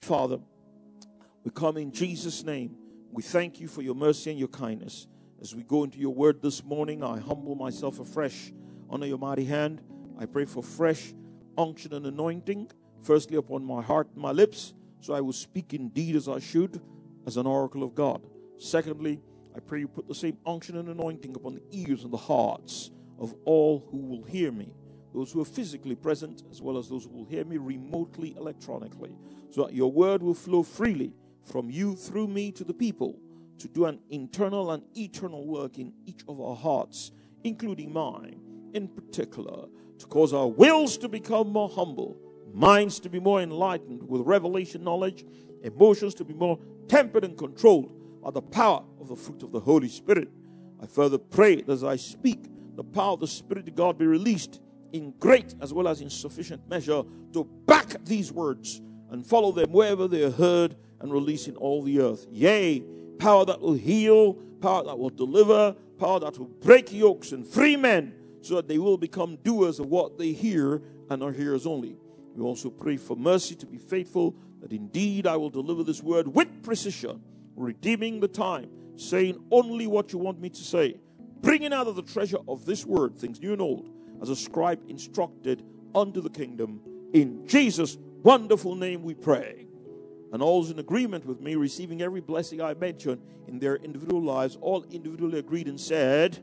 Father, we come in Jesus' name. We thank you for your mercy and your kindness. As we go into your word this morning, I humble myself afresh under your mighty hand. I pray for fresh unction and anointing, firstly upon my heart and my lips, so I will speak indeed as I should, as an oracle of God. Secondly, I pray you put the same unction and anointing upon the ears and the hearts of all who will hear me, those who are physically present as well as those who will hear me remotely, electronically, so that your word will flow freely from you through me to the people, to do an internal and eternal work in each of our hearts, including mine in particular, to cause our wills to become more humble, minds to be more enlightened with revelation knowledge, emotions to be more tempered and controlled by the power of the fruit of the Holy Spirit. I further pray that as I speak, the power of the Spirit of God be released in great as well as in sufficient measure to back these words and follow them wherever they are heard and released in all the earth. Yea, power that will heal, power that will deliver, power that will break yokes and free men so that they will become doers of what they hear and are hearers only. We also pray for mercy to be faithful, that indeed I will deliver this word with precision, redeeming the time, saying only what you want me to say, bringing out of the treasure of this word things new and old, as a scribe instructed unto the kingdom. In Jesus' wonderful name we pray. And all is in agreement with me, receiving every blessing I mentioned in their individual lives, all individually agreed and said,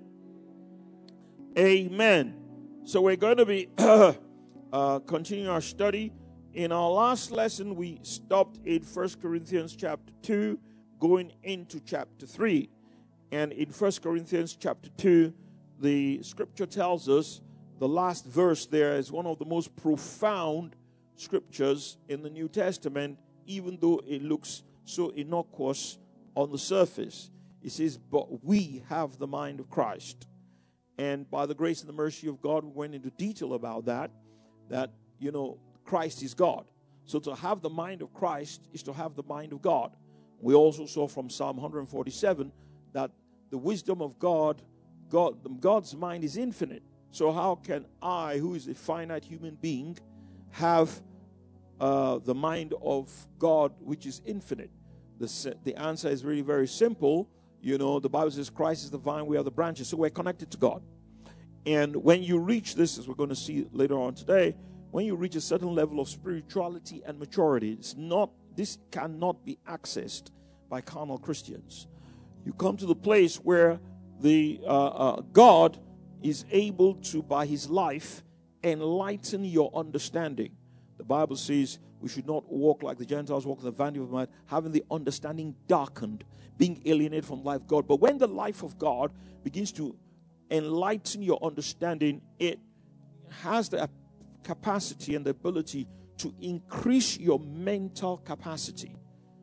Amen. So we're going to be continuing our study. In our last lesson, we stopped in 1 Corinthians chapter 2, going into chapter 3. And in 1 Corinthians chapter 2, the scripture tells us, the last verse there is one of the most profound scriptures in the New Testament, even though it looks so innocuous on the surface. It says, but we have the mind of Christ. And by the grace and the mercy of God, we went into detail about that, Christ is God. So to have the mind of Christ is to have the mind of God. We also saw from Psalm 147 that the wisdom of God's mind is infinite. So how can I, who is a finite human being, have the mind of God, which is infinite? The answer is really very simple. The Bible says Christ is the vine, we are the branches. So we're connected to God. And when you reach this, as we're going to see later on today, when you reach a certain level of spirituality and maturity, this cannot be accessed by carnal Christians. You come to the place where the God is able to, by his life, enlighten your understanding. The Bible says we should not walk like the Gentiles walk in the vanity of mind, having the understanding darkened, being alienated from life of God. But when the life of God begins to enlighten your understanding, it has the capacity and the ability to increase your mental capacity.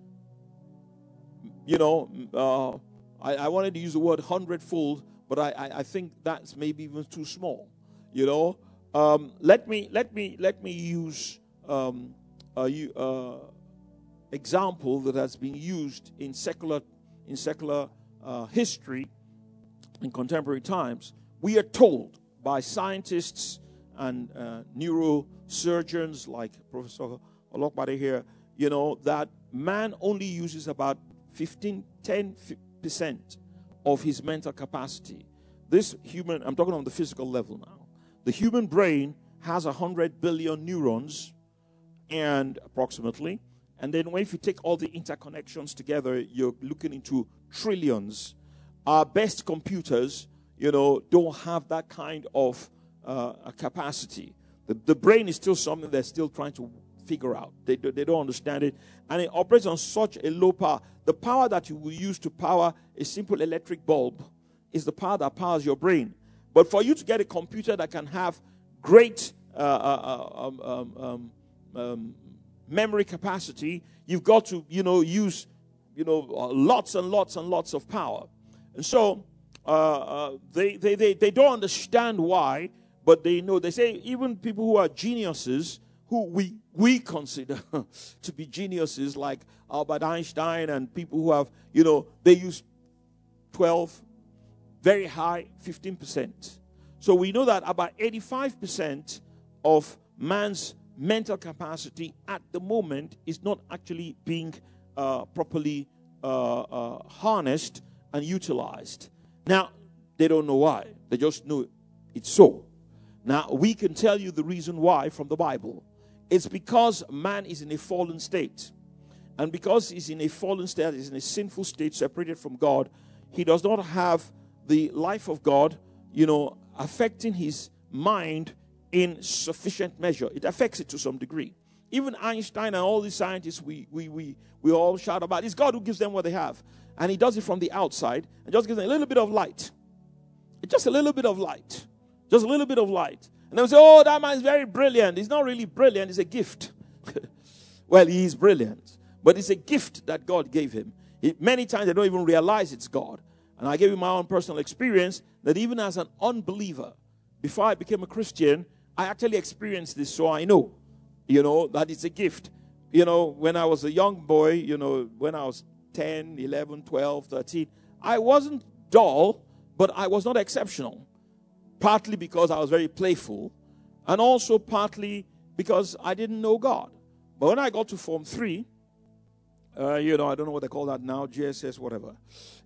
I wanted to use the word hundredfold, but I think that's maybe even too small. Let me use example that has been used in secular history in contemporary times. We are told by scientists and neurosurgeons like Professor Olokbade here, that man only uses about 10% of his mental capacity. I'm talking on the physical level now. The human brain has 100 billion neurons, and approximately. And then if you take all the interconnections together, you're looking into trillions. Our best computers, don't have that kind of capacity. The brain is still something they're still trying to figure out. They don't understand it. And it operates on such a low power. The power that you will use to power a simple electric bulb is the power that powers your brain. But for you to get a computer that can have great memory capacity, you've got to, use, lots and lots and lots of power. And so they don't understand why, but they know. They say even people who are geniuses, who we consider to be geniuses, like Albert Einstein and people who have, they use 12, very high, 15%. So we know that about 85% of man's mental capacity at the moment is not actually being properly harnessed and utilized. Now, they don't know why. They just know it's so. Now, we can tell you the reason why from the Bible. It's because man is in a fallen state. And because he's in a fallen state, he's in a sinful state, separated from God, he does not have the life of God, affecting his mind in sufficient measure. It affects it to some degree. Even Einstein and all these scientists, we all shout about, it's God who gives them what they have. And he does it from the outside and just gives them a little bit of light. It's just a little bit of light. Just a little bit of light. And they will say, oh, that man is very brilliant. He's not really brilliant. It's a gift. Well, he is brilliant. But it's a gift that God gave him. Many times they don't even realize it's God. And I gave you my own personal experience that even as an unbeliever, before I became a Christian, I actually experienced this, so I know, that it's a gift. When I was a young boy, when I was 10, 11, 12, 13, I wasn't dull, but I was not exceptional. Partly because I was very playful, and also partly because I didn't know God. But when I got to Form 3, I don't know what they call that now, GSS, whatever.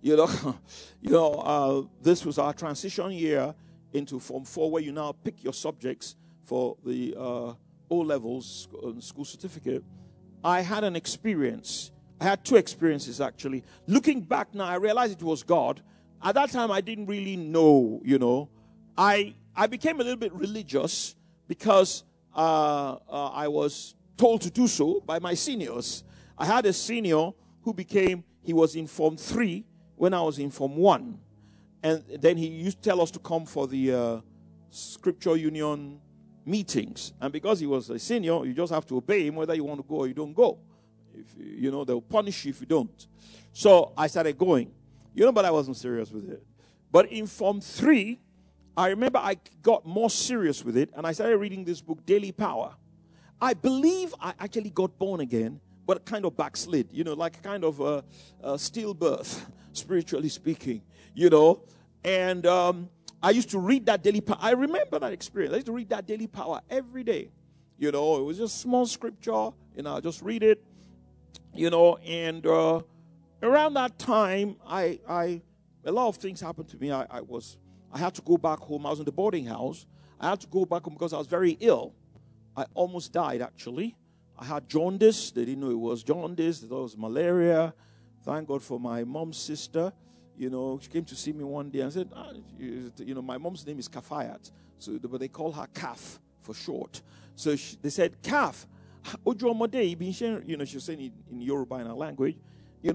This was our transition year into Form 4, where you now pick your subjects for the O-levels school certificate. I had an experience. I had two experiences, actually. Looking back now, I realized it was God. At that time, I didn't really know, I became a little bit religious because I was told to do so by my seniors. I had a senior who he was in Form 3 when I was in Form 1. And then he used to tell us to come for the Scripture Union meetings. And because he was a senior, you just have to obey him whether you want to go or you don't go. They'll punish you if you don't. So I started going. But I wasn't serious with it. But in Form 3, I remember I got more serious with it, and I started reading this book, Daily Power. I believe I actually got born again, but kind of backslid, like kind of a stillbirth, spiritually speaking, And I used to read that Daily Power. I remember that experience. I used to read that Daily Power every day. It was just small scripture, I just read it, and around that time, a lot of things happened to me. I had to go back home. I was in the boarding house. I had to go back home because I was very ill. I almost died, actually. I had jaundice. They didn't know it was jaundice. They thought it was malaria. Thank God for my mom's sister. She came to see me one day and said, my mom's name is Kafayat. But they call her Kaf for short. So they said, Kaf, she was saying in Yoruba, in her language, and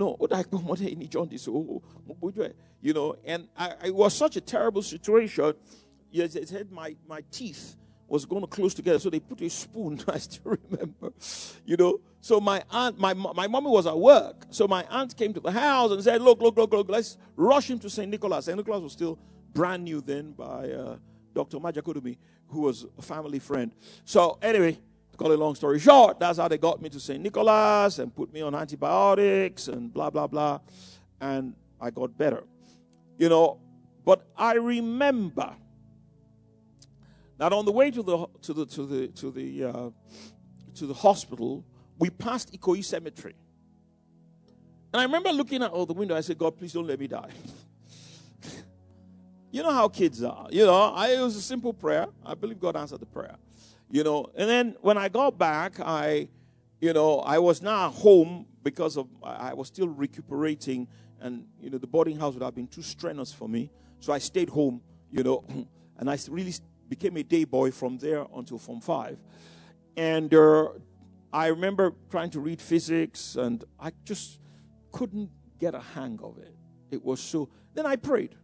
it was such a terrible situation. Yes, it said my teeth was going to close together, so they put a spoon. I still remember, So my aunt, my mommy was at work, so my aunt came to the house and said, "Look, let's rush him to St. Nicholas." St. Nicholas was still brand new then by Dr. Majakodumi, who was a family friend. So anyway, to cut a long story short, that's how they got me to St. Nicholas and put me on antibiotics and blah blah blah, and I got better, But I remember that on the way to the hospital, we passed Ikoyi Cemetery, and I remember looking out the window. I said, "God, please don't let me die." You know how kids are. It was a simple prayer. I believe God answered the prayer. And then when I got back, I was now home because I was still recuperating, and the boarding house would have been too strenuous for me, so I stayed home. And I really became a day boy from there until Form 5. And I remember trying to read physics, and I just couldn't get a hang of it. It was so. Then I prayed.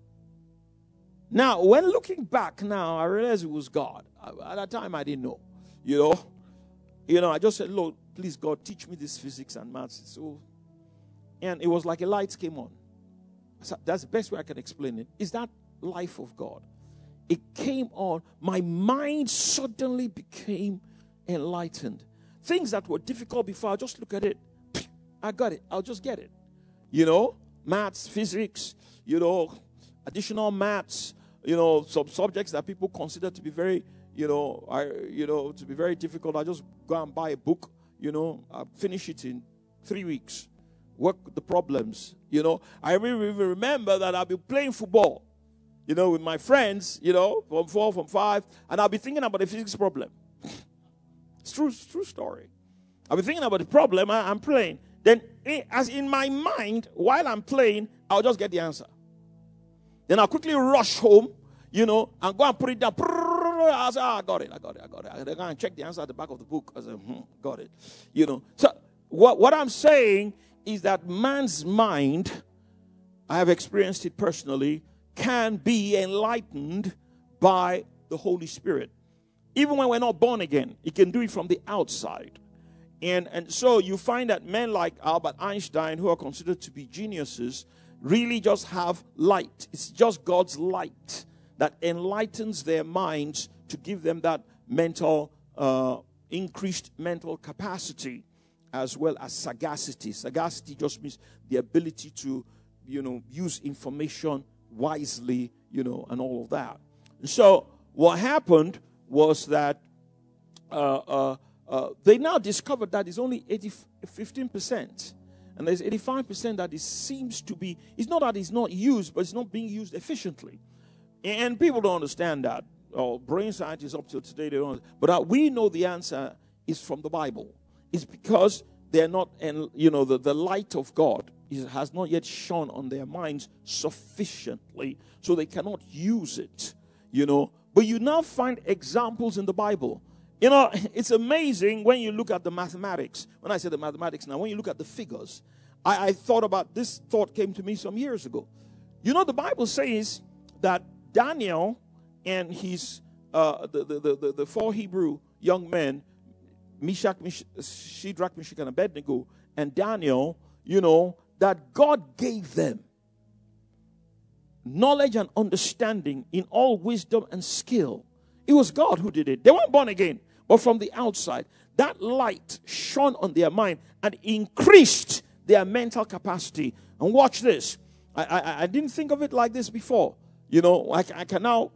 Now, when looking back now, I realized it was God. At that time, I didn't know. I just said, "Lord, please, God, teach me this physics and maths." And it was like a light came on. So that's the best way I can explain it. Is that life of God? It came on. My mind suddenly became enlightened. Things that were difficult before, I just look at it. I got it. I'll just get it. Maths, physics, additional maths, some subjects that people consider to be very, to be very difficult, I just go and buy a book, I finish it in 3 weeks. Work the problems, I really remember that I'll be playing football, with my friends, from 4, from 5, and I'll be thinking about the physics problem. It's true story. I'll be thinking about the problem, I'm playing. Then, as in my mind, while I'm playing, I'll just get the answer. Then I'll quickly rush home, and go and put it down. I say, I got it. I go and check the answer at the back of the book. I say, got it. So what I'm saying is that man's mind, I have experienced it personally, can be enlightened by the Holy Spirit. Even when we're not born again, it can do it from the outside. And so you find that men like Albert Einstein, who are considered to be geniuses, really just have light. It's just God's light that enlightens their minds to give them that increased mental capacity, as well as sagacity. Sagacity just means the ability to, use information wisely, and all of that. And so what happened was that they now discovered that it's only 15%. And there's 85% that it seems to be, it's not that it's not used, but it's not being used efficiently. And people don't understand that. Brain scientists up till today, they don't. But we know the answer is from the Bible. It's because they're not, the light of God has not yet shone on their minds sufficiently, so they cannot use it, But you now find examples in the Bible. It's amazing when you look at the mathematics. When I say the mathematics now, when you look at the figures, I thought about this. Thought came to me some years ago. The Bible says that Daniel and his the 4 Hebrew young men, Shadrach, Meshach, and Abednego, and Daniel, that God gave them knowledge and understanding in all wisdom and skill. It was God who did it. They weren't born again, but from the outside, that light shone on their mind and increased their mental capacity. And watch this. I didn't think of it like this before. I can now,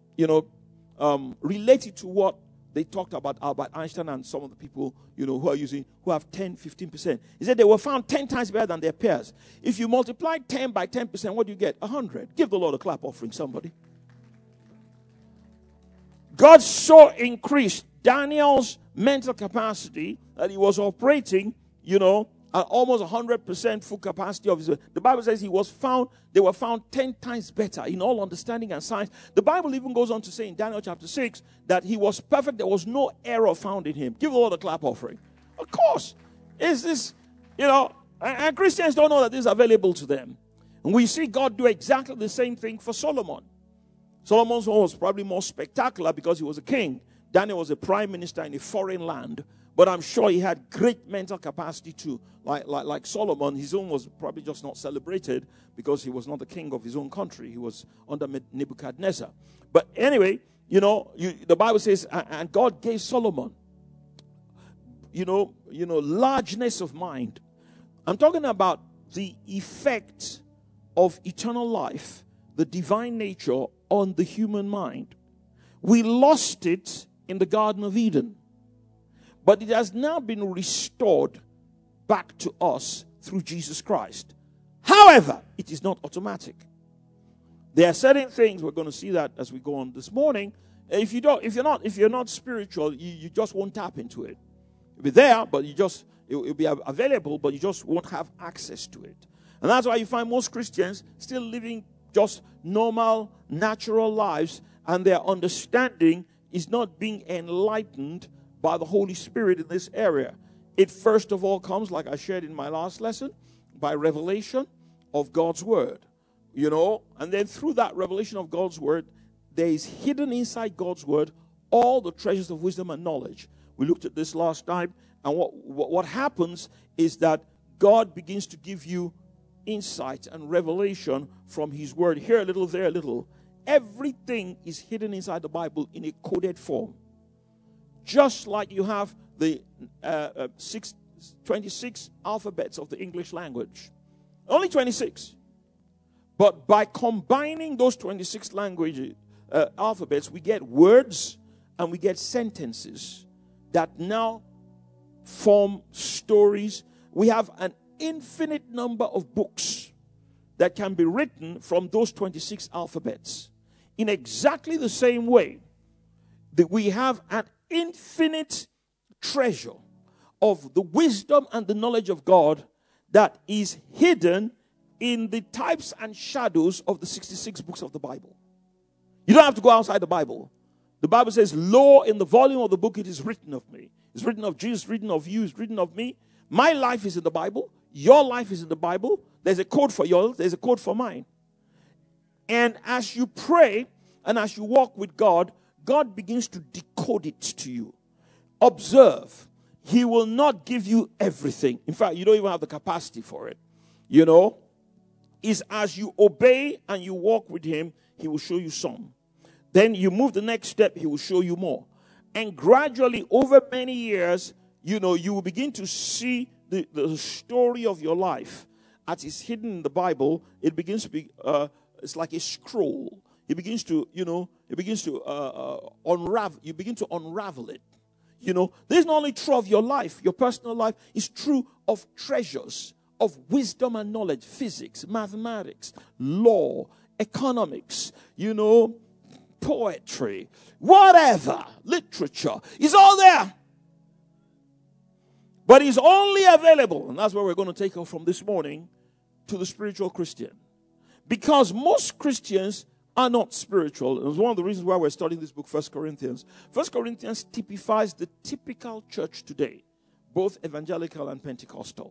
relate it to what they talked about Albert Einstein and some of the people, who have 10, 15%. He said they were found 10 times better than their peers. If you multiply 10 by 10%, what do you get? 100. Give the Lord a clap offering, somebody. God so increased Daniel's mental capacity that he was operating, at almost 100% full capacity of his. The Bible says they were found 10 times better in all understanding and science. The Bible even goes on to say in Daniel chapter 6 that he was perfect. There was no error found in him. Give the Lord a clap offering. Of course. Is this, and Christians don't know that this is available to them. And we see God do exactly the same thing for Solomon. Solomon's one was probably more spectacular because he was a king. Daniel was a prime minister in a foreign land. But I'm sure he had great mental capacity too. Like Solomon, his own was probably just not celebrated because he was not the king of his own country. He was under Nebuchadnezzar. But anyway, the Bible says, and God gave Solomon, largeness of mind. I'm talking about the effect of eternal life, the divine nature on the human mind. We lost it in the Garden of Eden. But it has now been restored back to us through Jesus Christ. However, it is not automatic. There are certain things, we're going to see that as we go on this morning. If you're not spiritual, you just won't tap into it. It'll be there, but it'll be available, but you just won't have access to it. And that's why you find most Christians still living just normal, natural lives, and their understanding is not being enlightened by the Holy Spirit in this area. It first of all comes, like I shared in my last lesson, by revelation of God's word. And then through that revelation of God's word, there is hidden inside God's word all the treasures of wisdom and knowledge. We looked at this last time, and what happens is that God begins to give you insight and revelation from his word. Here a little, there a little. Everything is hidden inside the Bible in a coded form. Just like you have the 26 alphabets of the English language. Only 26. But by combining those 26 alphabets, we get words and we get sentences that now form stories. We have an infinite number of books that can be written from those 26 alphabets. In exactly the same way that we have an infinite treasure of the wisdom and the knowledge of God that is hidden in the types and shadows of the 66 books of the Bible. You don't have to go outside the Bible. The Bible says, lo, in the volume of the book it is written of me. It's written of Jesus, written of you, it's written of me. My life is in the Bible. Your life is in the Bible. There's a code for yours. There's a code for mine. And as you pray and as you walk with God, God begins to decode it to you. Observe. He will not give you everything. In fact, you don't even have the capacity for it. You know, is as you obey and you walk with him, he will show you some. Then you move the next step, he will show you more. And gradually, over many years, you know, you will begin to see the story of your life as it's hidden in the Bible. It begins to be, it's like a scroll. It begins to, you know, unravel. You begin to unravel it. You know, this is not only true of your life, your personal life. It's true of treasures, of wisdom and knowledge, physics, mathematics, law, economics, you know, poetry, whatever, literature. It's all there. But it's only available, and that's where we're going to take off from this morning, to the spiritual Christian. Because most Christians are not spiritual. And it's one of the reasons why we're studying this book, 1 Corinthians. 1 Corinthians typifies the typical church today, both evangelical and Pentecostal.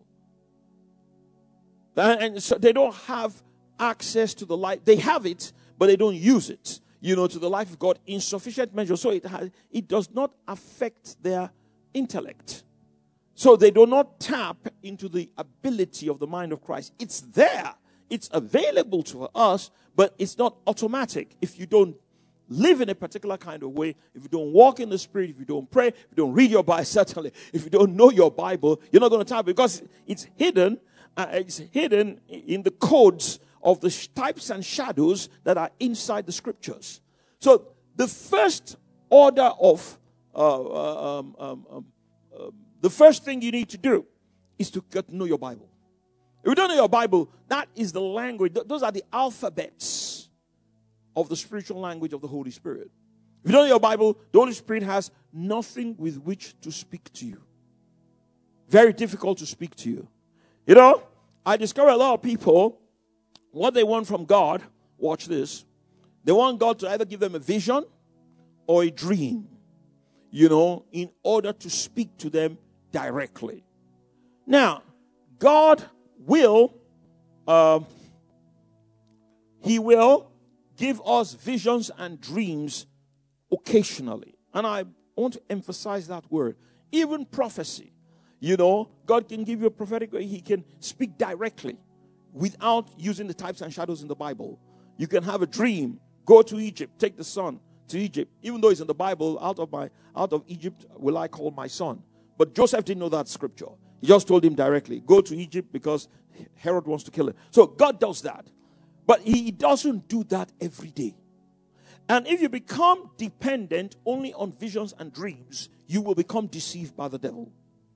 And so they don't have access to the light. They have it, but they don't use it, you know, to the life of God in sufficient measure. So it does not affect their intellect. So they do not tap into the ability of the mind of Christ. It's there. It's available to us, but it's not automatic. If you don't live in a particular kind of way, if you don't walk in the Spirit, if you don't pray, if you don't read your Bible, certainly, if you don't know your Bible, you're not going to tap, because it's hidden. It's hidden in the codes of the types and shadows that are inside the Scriptures. So the first order of the first thing you need to do is to get to know your Bible. If you don't know your Bible, that is the language. Those are the alphabets of the spiritual language of the Holy Spirit. If you don't know your Bible, the Holy Spirit has nothing with which to speak to you. Very difficult to speak to you. You know, I discover a lot of people, what they want from God, watch this, they want God to either give them a vision or a dream, you know, in order to speak to them directly. Now, God will, He will give us visions and dreams occasionally. And I want to emphasize that word. Even prophecy. You know, God can give you a prophetic word. He can speak directly without using the types and shadows in the Bible. You can have a dream. Go to Egypt. Take the son to Egypt. Even though it's in the Bible, out of Egypt will I call my son. But Joseph didn't know that scripture. He just told him directly, go to Egypt because Herod wants to kill him. So God does that. But he doesn't do that every day. And if you become dependent only on visions and dreams, you will become deceived by the devil.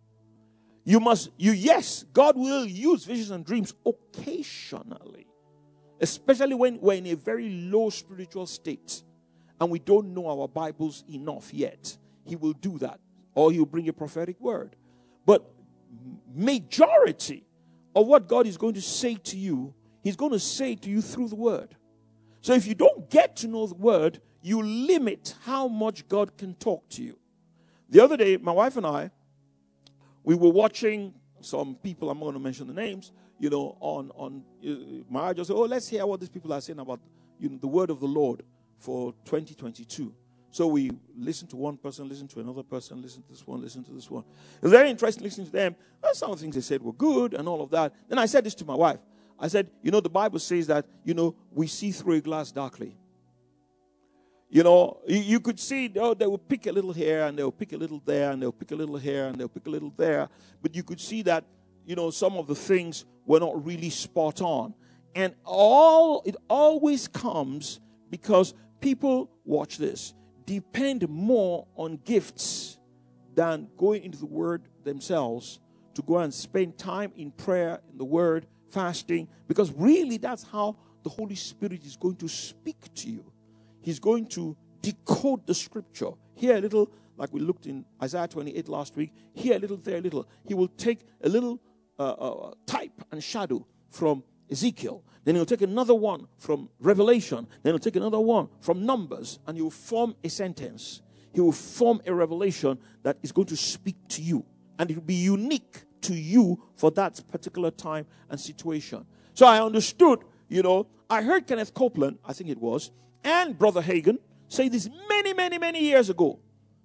Yes, God will use visions and dreams occasionally. Especially when we're in a very low spiritual state and we don't know our Bibles enough yet. He will do that. Or he'll bring a prophetic word. But majority of what God is going to say to you, He's going to say to you through the word. So if you don't get to know the word, you limit how much God can talk to you. The other day, my wife and I, we were watching some people, I'm not going to mention the names, you know, on my wife just said, let's hear what these people are saying about, you know, the word of the Lord for 2022. So we listened to one person, listened to another person, listened to this one, listened to this one. It was very interesting listening to them. Well, some of the things they said were good and all of that. Then I said this to my wife. I said, you know, the Bible says that, you know, we see through a glass darkly. You know, you could see, they will pick a little here and they'll pick a little there and they'll pick a little here and they'll pick a little there. But you could see that, you know, some of the things were not really spot on. And it always comes because people, watch this, depend more on gifts than going into the Word themselves, to go and spend time in prayer, in the Word, fasting, because really that's how the Holy Spirit is going to speak to you. He's going to decode the Scripture. Here a little, like we looked in Isaiah 28 last week, here a little, there a little. He will take a little type and shadow from Ezekiel. Then he'll take another one from Revelation. Then he'll take another one from Numbers. And he will form a sentence. He will form a revelation that is going to speak to you. And it will be unique to you for that particular time and situation. So I understood, I heard Kenneth Copeland, I think it was, and Brother Hagin say this many, many, many years ago.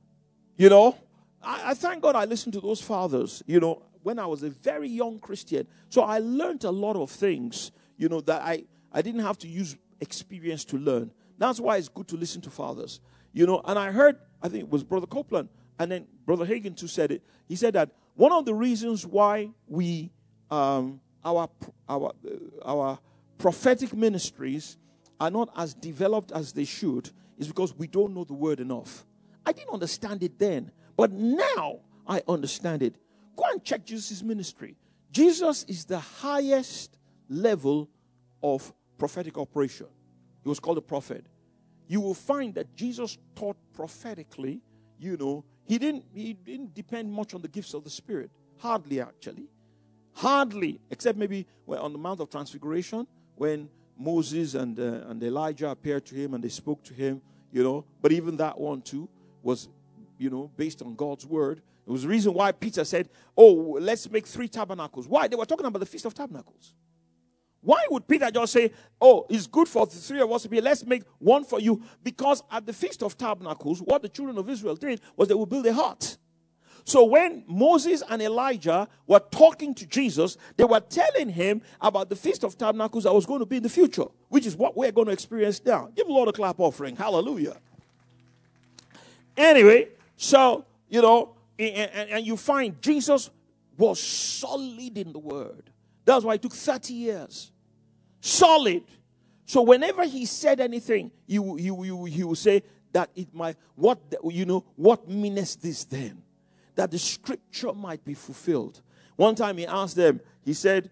I thank God I listened to those fathers, when I was a very young Christian. So I learned a lot of things, that I didn't have to use experience to learn. That's why it's good to listen to fathers. And I heard, I think it was Brother Copeland, and then Brother Hagin too said it. He said that one of the reasons why we, our prophetic ministries are not as developed as they should is because we don't know the word enough. I didn't understand it then, but now I understand it. Go and check Jesus' ministry. Jesus is the highest level of prophetic operation. He was called a prophet. You will find that Jesus taught prophetically. He didn't depend much on the gifts of the Spirit. Hardly, actually. Hardly, except maybe on the Mount of Transfiguration, when Moses and Elijah appeared to him and they spoke to him, But even that one too was, based on God's word. It was the reason why Peter said, let's make 3 tabernacles. Why? They were talking about the Feast of Tabernacles. Why would Peter just say, it's good for the 3 of us to be, let's make one for you? Because at the Feast of Tabernacles, what the children of Israel did was they would build a hut. So when Moses and Elijah were talking to Jesus, they were telling him about the Feast of Tabernacles that was going to be in the future, which is what we're going to experience now. Give the Lord a clap offering. Hallelujah. Anyway, so, and you find Jesus was solid in the word. That's why it took 30 years. Solid. So whenever he said anything, he will say that it might, what meaneth this then? That the scripture might be fulfilled. One time he asked them, he said,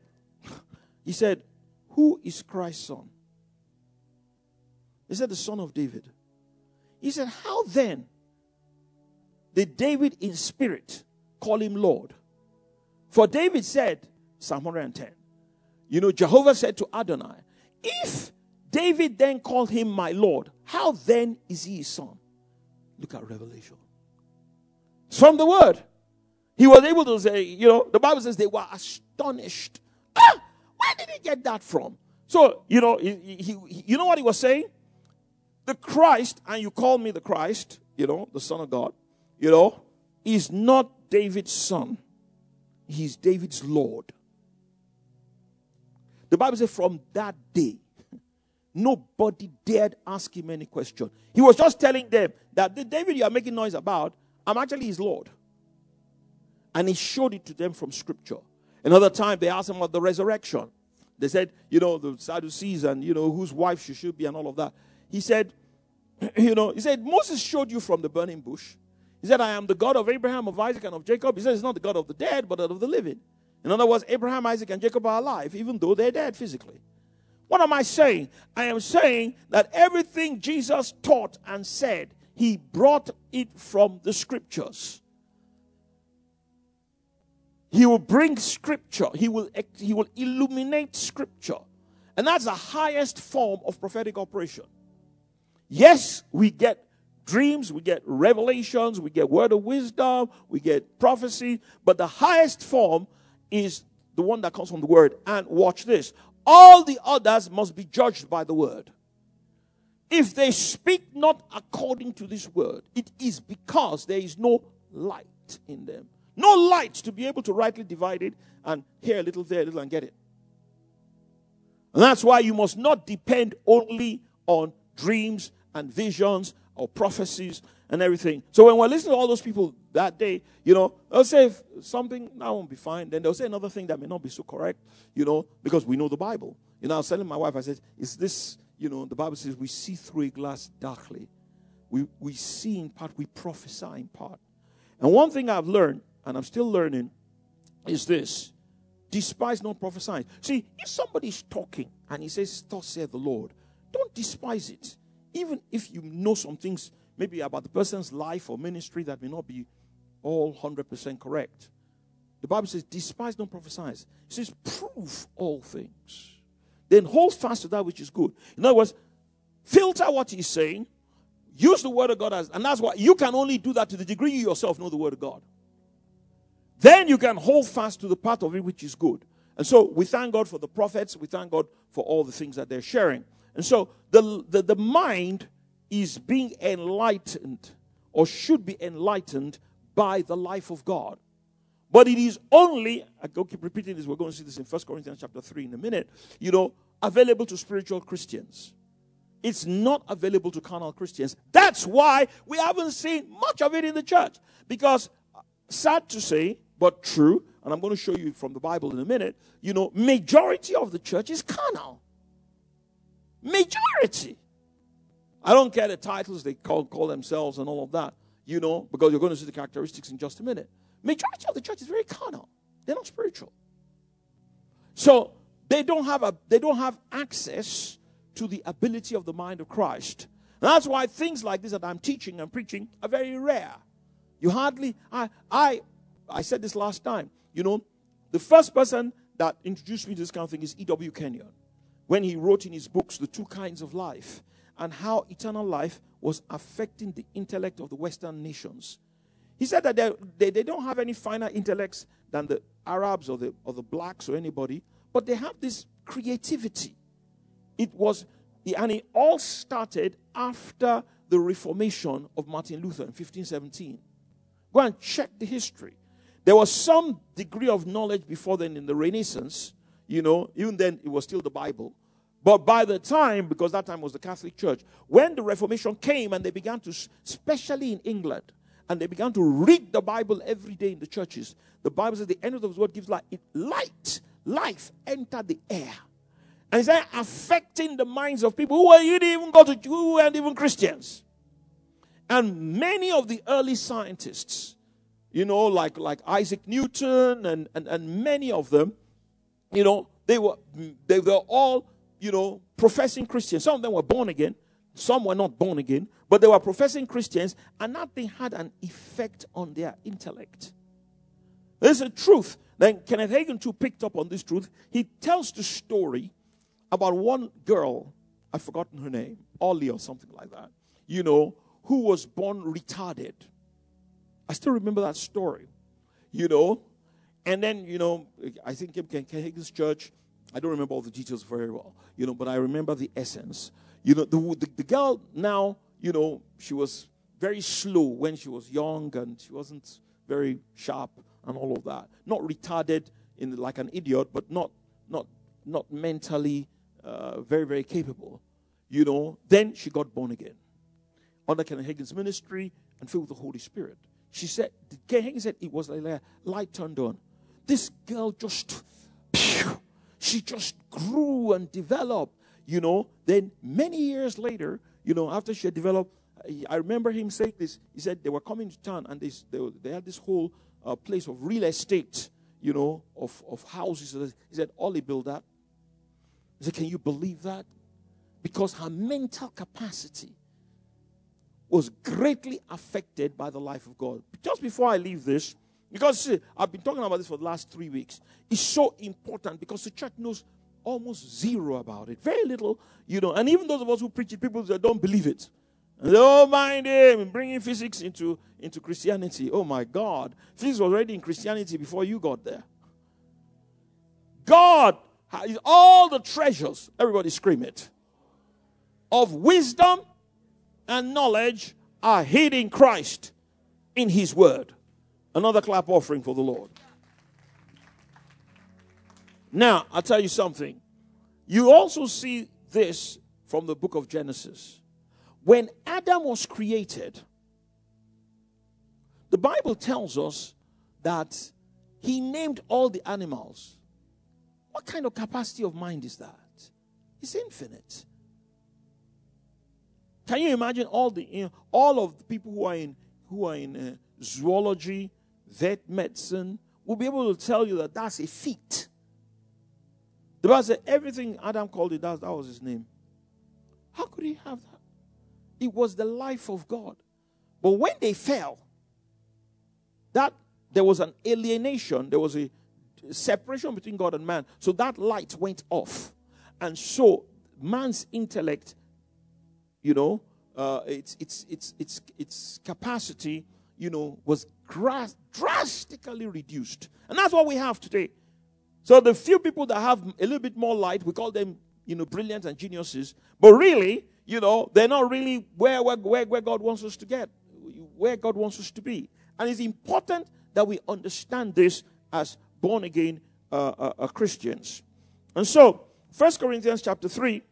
who is Christ's son? He said, the son of David. He said, how then did David in spirit call him Lord? For David said, Psalm 110, Jehovah said to Adonai, if David then called him my Lord, how then is he his son? Look at Revelation. It's from the word. He was able to say, the Bible says they were astonished. Where did he get that from? So, you know what he was saying? The Christ, and you call me the Christ, the Son of God, is not David's son. He's David's Lord. The Bible says from that day, nobody dared ask him any question. He was just telling them that the David you are making noise about, I'm actually his Lord. And he showed it to them from scripture. Another time they asked him about the resurrection. They said, the Sadducees and, whose wife she should be and all of that. He said, Moses showed you from the burning bush. He said, I am the God of Abraham, of Isaac, and of Jacob. He said, it's not the God of the dead, but of the living. In other words, Abraham, Isaac, and Jacob are alive, even though they're dead physically. What am I saying? I am saying that everything Jesus taught and said, he brought it from the scriptures. He will bring scripture. He will illuminate scripture. And that's the highest form of prophetic operation. Yes, we get dreams, we get revelations, we get word of wisdom, we get prophecy, but the highest form is the one that comes from the word. And watch this. All the others must be judged by the word. If they speak not according to this word, it is because there is no light in them. No light to be able to rightly divide it and here a little, there a little, and get it. And that's why you must not depend only on dreams and visions or prophecies and everything. So when we're listening to all those people that day, they'll say something that won't be fine. Then they'll say another thing that may not be so correct, because we know the Bible. I was telling my wife, I said, is this, the Bible says we see through a glass darkly. We see in part, we prophesy in part. And one thing I've learned, and I'm still learning, is this: despise not prophesying. See, if somebody's talking and he says, thus saith the Lord, don't despise it. Even if you know some things, maybe about the person's life or ministry that may not be all 100% correct. The Bible says, despise not prophesying. It says, prove all things. Then hold fast to that which is good. In other words, filter what he's saying. Use the word of God and that's why you can only do that to the degree you yourself know the word of God. Then you can hold fast to the part of it which is good. And so we thank God for the prophets. We thank God for all the things that they're sharing. And so the mind is being enlightened, or should be enlightened, by the life of God. But it is only, I keep repeating this, we're going to see this in 1 Corinthians chapter 3 in a minute, available to spiritual Christians. It's not available to carnal Christians. That's why we haven't seen much of it in the church. Because, sad to say, but true, and I'm going to show you from the Bible in a minute, majority of the church is carnal. Majority. I don't care the titles they call themselves and all of that, because you're going to see the characteristics in just a minute. Majority of the church is very carnal. They're not spiritual. So they don't have access to the ability of the mind of Christ. And that's why things like this that I'm teaching and preaching are very rare. You hardly, I said this last time, the first person that introduced me to this kind of thing is E.W. Kenyon. When he wrote in his books, The Two Kinds of Life, and how eternal life was affecting the intellect of the Western nations. He said that they don't have any finer intellects than the Arabs or the blacks or anybody, but they have this creativity. And it all started after the Reformation of Martin Luther in 1517. Go and check the history. There was some degree of knowledge before then in the Renaissance. Even then it was still the Bible. But by the time, because that time was the Catholic Church, when the Reformation came and they began to, especially in England, and they began to read the Bible every day in the churches, the Bible says the end of the word gives light. Life entered the air. And it's affecting the minds of people who weren't even Christians. And many of the early scientists, like Isaac Newton and many of them, they were all, professing Christians. Some of them were born again. Some were not born again. But they were professing Christians. And that thing had an effect on their intellect. There's a truth. Then Kenneth Hagin too picked up on this truth. He tells the story about one girl, I've forgotten her name, Ollie or something like that, who was born retarded. I still remember that story, And then, I think in Kenneth Hagin's church, I don't remember all the details very well, but I remember the essence. The girl now, she was very slow when she was young, and she wasn't very sharp and all of that. Not retarded like an idiot, but not mentally very, very capable. Then she got born again under Kenneth Hagin's ministry and filled with the Holy Spirit. Kenneth Hagin said it was like a light turned on. This girl she just grew and developed, Then many years later, after she had developed, I remember him saying this. He said they were coming to town and they had this whole place of real estate, of houses. He said, Ollie built that. He said, can you believe that? Because her mental capacity was greatly affected by the life of God. Just before I leave this, because I've been talking about this for the last 3 weeks, it's so important because the church knows almost zero about it. Very little, and even those of us who preach it, people that don't believe it. And they don't mind him bringing physics into Christianity. Oh my God. Physics was already in Christianity before you got there. God has all the treasures, everybody scream it, of wisdom and knowledge are hid in Christ in His Word. Another clap offering for the Lord. Now, I'll tell you something. You also see this from the book of Genesis. When Adam was created, the Bible tells us that he named all the animals. What kind of capacity of mind is that? It's infinite. Can you imagine all of the people who are in zoology, vet medicine, will be able to tell you that that's a feat. The Bible said everything Adam called it, that was his name. How could he have that? It was the life of God. But when they fell, that there was an alienation, there was a separation between God and man. So that light went off. And so man's intellect, its capacity, was drastically reduced. And that's what we have today. So the few people that have a little bit more light, we call them, brilliant and geniuses. But really, they're not really where God wants us to get, where God wants us to be. And it's important that we understand this as born-again Christians. And so, 1 Corinthians chapter 3,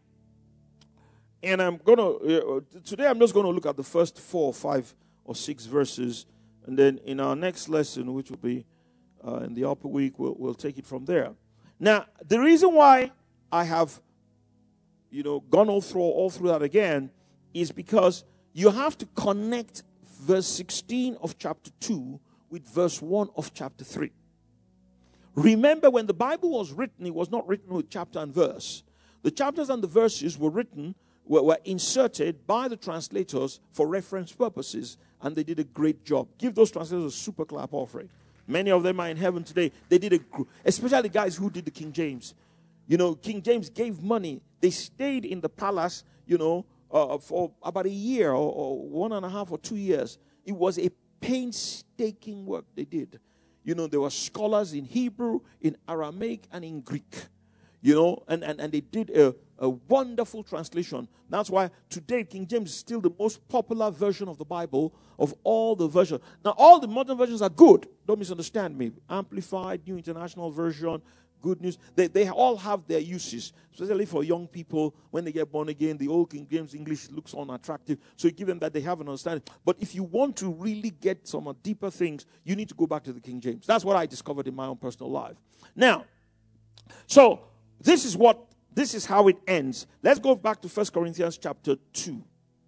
and today I'm just going to look at the first 4 or 5 or 6 verses. And then in our next lesson, which will be in the upper week, we'll take it from there. Now, the reason why I have, gone all through that again is because you have to connect verse 16 of chapter 2 with verse 1 of chapter 3. Remember, when the Bible was written, it was not written with chapter and verse. The chapters and the verses were inserted by the translators for reference purposes, and they did a great job. Give those translators a super clap offering. Many of them are in heaven today. They did especially the guys who did the King James. King James gave money. They stayed in the palace, for about a year or 1.5 or 2 years. It was a painstaking work they did. There were scholars in Hebrew, in Aramaic, and in Greek. And they did a wonderful translation. That's why today King James is still the most popular version of the Bible of all the versions. Now, all the modern versions are good. Don't misunderstand me. Amplified, New International Version, Good News. They all have their uses, especially for young people. When they get born again, the old King James English looks unattractive. So you give them that, they have an understanding. But if you want to really get some deeper things, you need to go back to the King James. That's what I discovered in my own personal life. Now, so this is how it ends. Let's go back to 1 Corinthians chapter 2.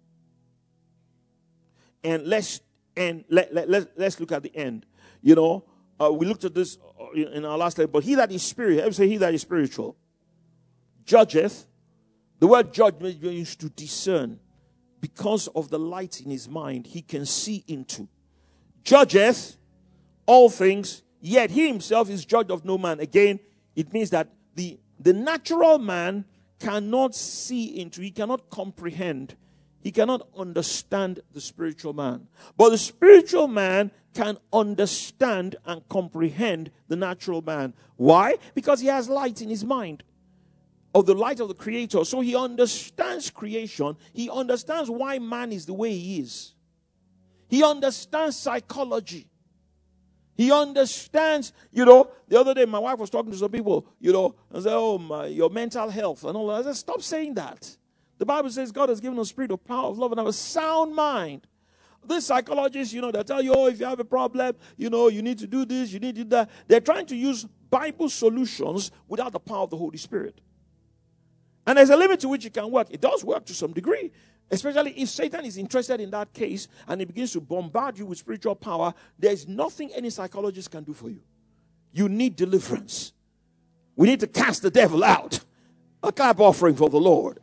And let's look at the end. We looked at this in our last lecture. But he that is spiritual, ever say he that is spiritual, judgeth. The word judge means to discern. Because of the light in his mind, he can see into. Judgeth all things, yet he himself is judge of no man. Again, it means that the natural man cannot see into, he cannot comprehend, he cannot understand the spiritual man. But the spiritual man can understand and comprehend the natural man. Why? Because he has light in his mind, of the light of the Creator. So he understands creation. He understands why man is the way he is. He understands psychology. He understands, the other day my wife was talking to some people, and said, your mental health and all that. I said, stop saying that. The Bible says God has given us a spirit of power, of love, and of a sound mind. These psychologists, they tell you, if you have a problem, you need to do this, you need to do that. They're trying to use Bible solutions without the power of the Holy Spirit. And there's a limit to which it can work. It does work to some degree. Especially if Satan is interested in that case and he begins to bombard you with spiritual power, there's nothing any psychologist can do for you. You need deliverance. We need to cast the devil out. A clap offering for the Lord.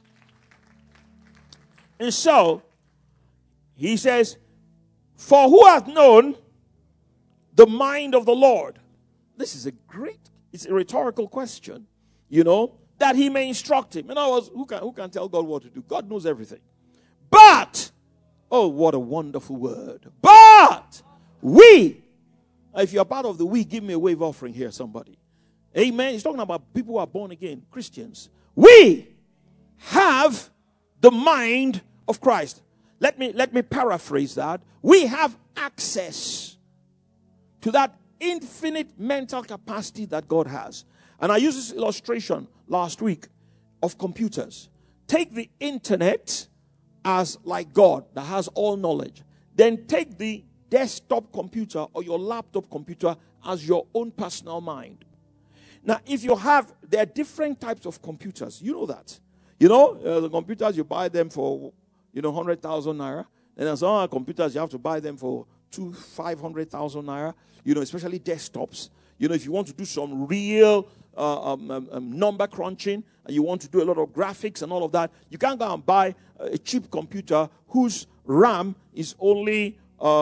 And so, he says, for who hath known the mind of the Lord? This is it's a rhetorical question, that he may instruct him. In other words, who can tell God what to do? God knows everything. But, oh, what a wonderful word. But, we, if you're part of the we, give me a wave offering here, somebody. Amen. He's talking about people who are born again, Christians. We have the mind of Christ. Let me paraphrase that. We have access to that infinite mental capacity that God has. And I used this illustration last week of computers. Take the internet as like God that has all knowledge. Then take the desktop computer or your laptop computer as your own personal mind. Now, there are different types of computers. You know that. The computers, you buy them for 100,000 naira. And there's some computers, you have to buy them for 500,000 naira, especially desktops. If you want to do some real number crunching and you want to do a lot of graphics and all of that, you can't go and buy a cheap computer whose RAM is only,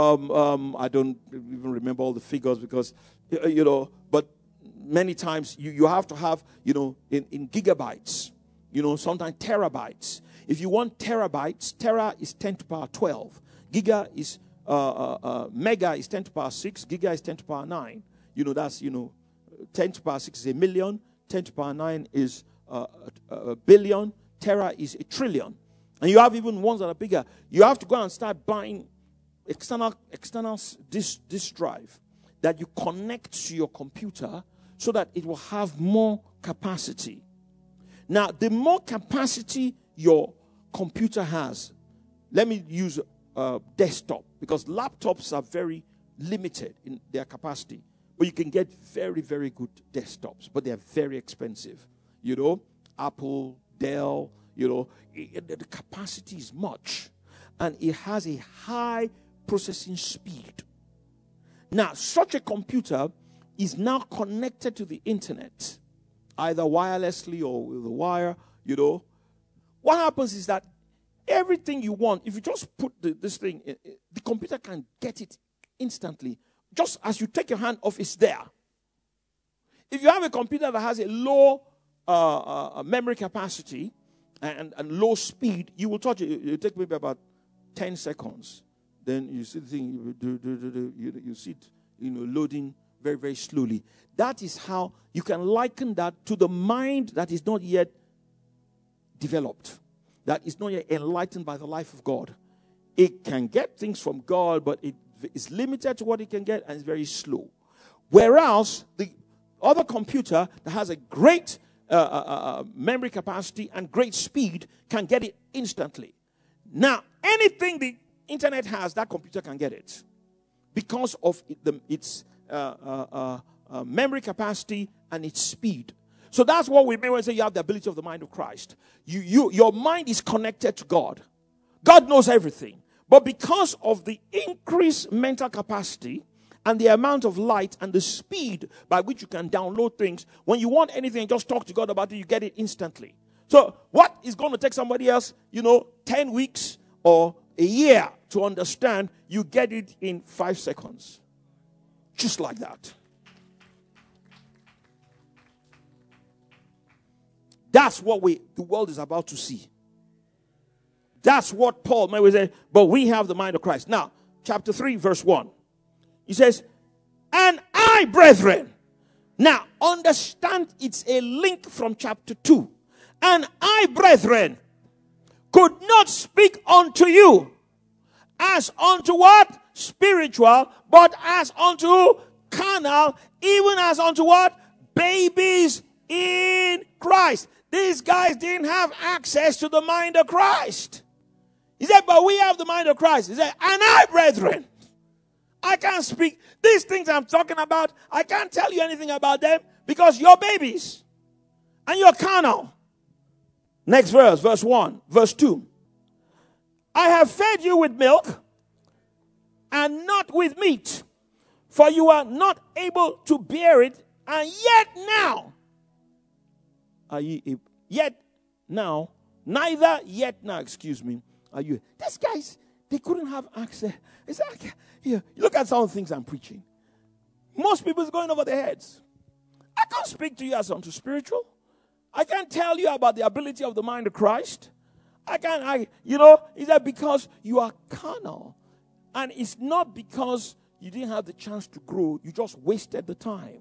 I don't even remember all the figures because, but many times you have to have, in gigabytes, sometimes terabytes. If you want terabytes, tera is 10 to the power 12. Giga is, mega is 10 to the power 6. Giga is 10 to the power 9. That's, 10 to the power 6 is a million. 10 to the power 9 is a billion. Tera is a trillion. And you have even ones that are bigger. You have to go and start buying external disk drive that you connect to your computer so that it will have more capacity. Now, the more capacity your computer has, let me use desktop, because laptops are very limited in their capacity. But you can get very, very good desktops, but they're very expensive. Apple, Dell, the capacity is much. And it has a high processing speed. Now, such a computer is now connected to the internet, either wirelessly or with a wire, What happens is that everything you want, if you just put this thing, the computer can get it instantly. Just as you take your hand off, it's there. If you have a computer that has a low memory capacity and low speed, you will touch it. It will take maybe about 10 seconds. Then you see the thing, you see it, loading very, very slowly. That is how you can liken that to the mind that is not yet developed, that is not yet enlightened by the life of God. It can get things from God, but it is limited to what it can get and it's very slow. Whereas the other computer that has a great memory capacity and great speed can get it instantly. Now, anything the internet has, that computer can get it because of its memory capacity and its speed. So that's what we mean when we say you have the ability of the mind of Christ. Your mind is connected to God. God knows everything. But because of the increased mental capacity and the amount of light and the speed by which you can download things, when you want anything, just talk to God about it, you get it instantly. So what is going to take somebody else, 10 weeks or a year to understand, you get it in 5 seconds. Just like that. That's what the world is about to see. That's what Paul may say, but we have the mind of Christ. Now, chapter 3, verse 1. He says, and I, brethren. Now, understand it's a link from chapter 2. And I, brethren, could not speak unto you as unto what? Spiritual, but as unto carnal, even as unto what? Babies in Christ. These guys didn't have access to the mind of Christ. He said, but we have the mind of Christ. He said, and I, brethren, I can't speak. These things I'm talking about, I can't tell you anything about them because you're babies and you're carnal. Next verse, verse 1, verse 2. I have fed you with milk and not with meat, for you are not able to bear it, and yet now, are you neither yet now, are you? These guys, they couldn't have access. It's like, here, look at some of the things I'm preaching. Most people is going over their heads. I can't speak to you as unto spiritual. I can't tell you about the ability of the mind of Christ. Is that because you are carnal. And it's not because you didn't have the chance to grow. You just wasted the time.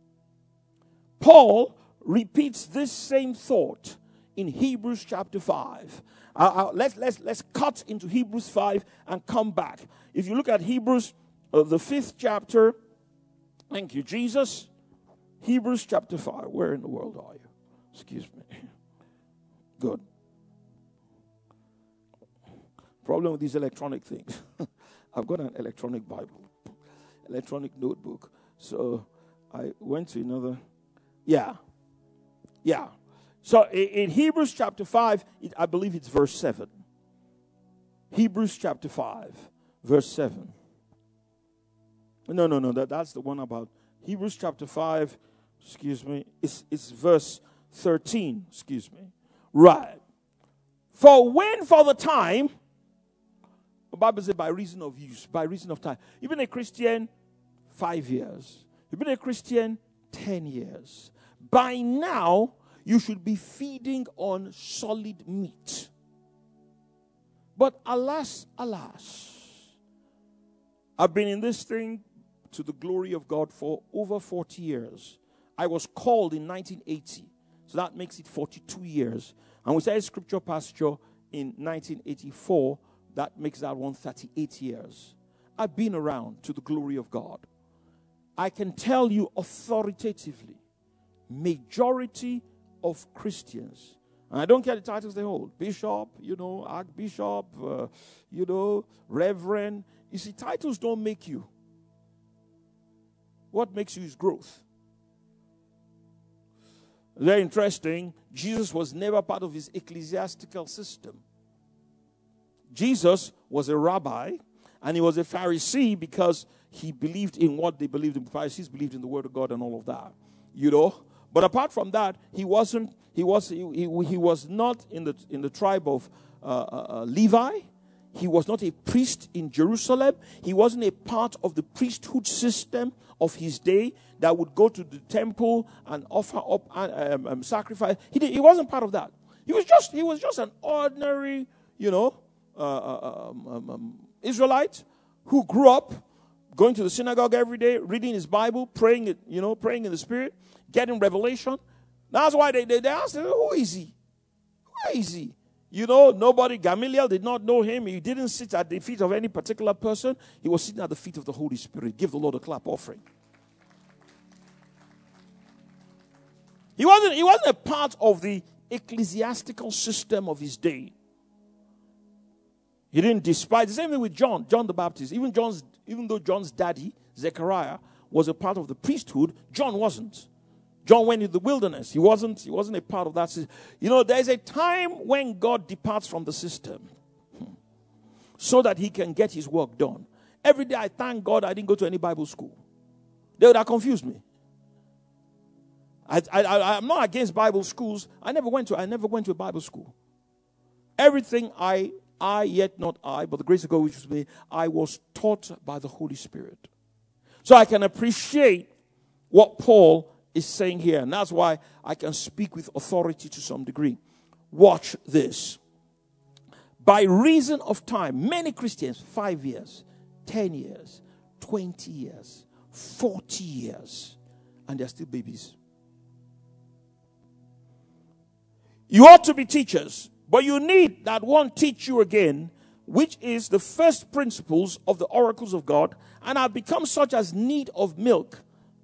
Paul repeats this same thought in Hebrews chapter 5. Let's cut into Hebrews 5 and come back. If you look at Hebrews, the 5th chapter, thank you, Jesus. Hebrews chapter 5. Where in the world are you? Excuse me. Good. Problem with these electronic things. I've got an electronic Bible, electronic notebook. So I went to another. Yeah. So in Hebrews chapter 5, I believe it's verse 7. Hebrews chapter 5, verse 7. No, that's the one about Hebrews chapter 5, it's verse 13, Right. For when for the time, the Bible says by reason of use, by reason of time. You've been a Christian 5 years. You've been a Christian 10 years. By now, you should be feeding on solid meat. But alas, I've been in this thing to the glory of God for over 40 years. I was called in 1980. So that makes it 42 years. And we started Scripture Pasture in 1984. That makes that 138 years. I've been around to the glory of God. I can tell you authoritatively, majority of Christians, and I don't care the titles they hold, bishop, archbishop, reverend. You see, titles don't make you. What makes you is growth. Very interesting. Jesus was never part of his ecclesiastical system. Jesus was a rabbi and he was a Pharisee because he believed in what they believed in. The Pharisees believed in the word of God and all of that. But apart from that, he was not in the tribe of Levi. He was not a priest in Jerusalem. He wasn't a part of the priesthood system of his day that would go to the temple and offer up sacrifice. He wasn't part of that. He was just an ordinary, Israelite who grew up going to the synagogue every day, reading his Bible, praying in the Spirit, getting revelation. That's why they asked him, who is he? Who is he? Nobody, Gamaliel did not know him. He didn't sit at the feet of any particular person. He was sitting at the feet of the Holy Spirit. Give the Lord a clap offering. He wasn't a part of the ecclesiastical system of his day. He didn't despise. The same thing with John the Baptist. Even though John's daddy, Zechariah, was a part of the priesthood, John wasn't. John went into the wilderness. He wasn't a part of that system. There's a time when God departs from the system so that he can get his work done. Every day I thank God I didn't go to any Bible school. They would have confused me. I'm not against Bible schools. I never went to a Bible school. Everything yet not I, but the grace of God which was me, I was taught by the Holy Spirit. So I can appreciate what Paul is saying here. And that's why I can speak with authority to some degree. Watch this. By reason of time, many Christians, 5 years, 10 years, 20 years, 40 years, and they're still babies. You ought to be teachers, but you need that one teach you again, which is the first principles of the oracles of God, and have become such as need of milk,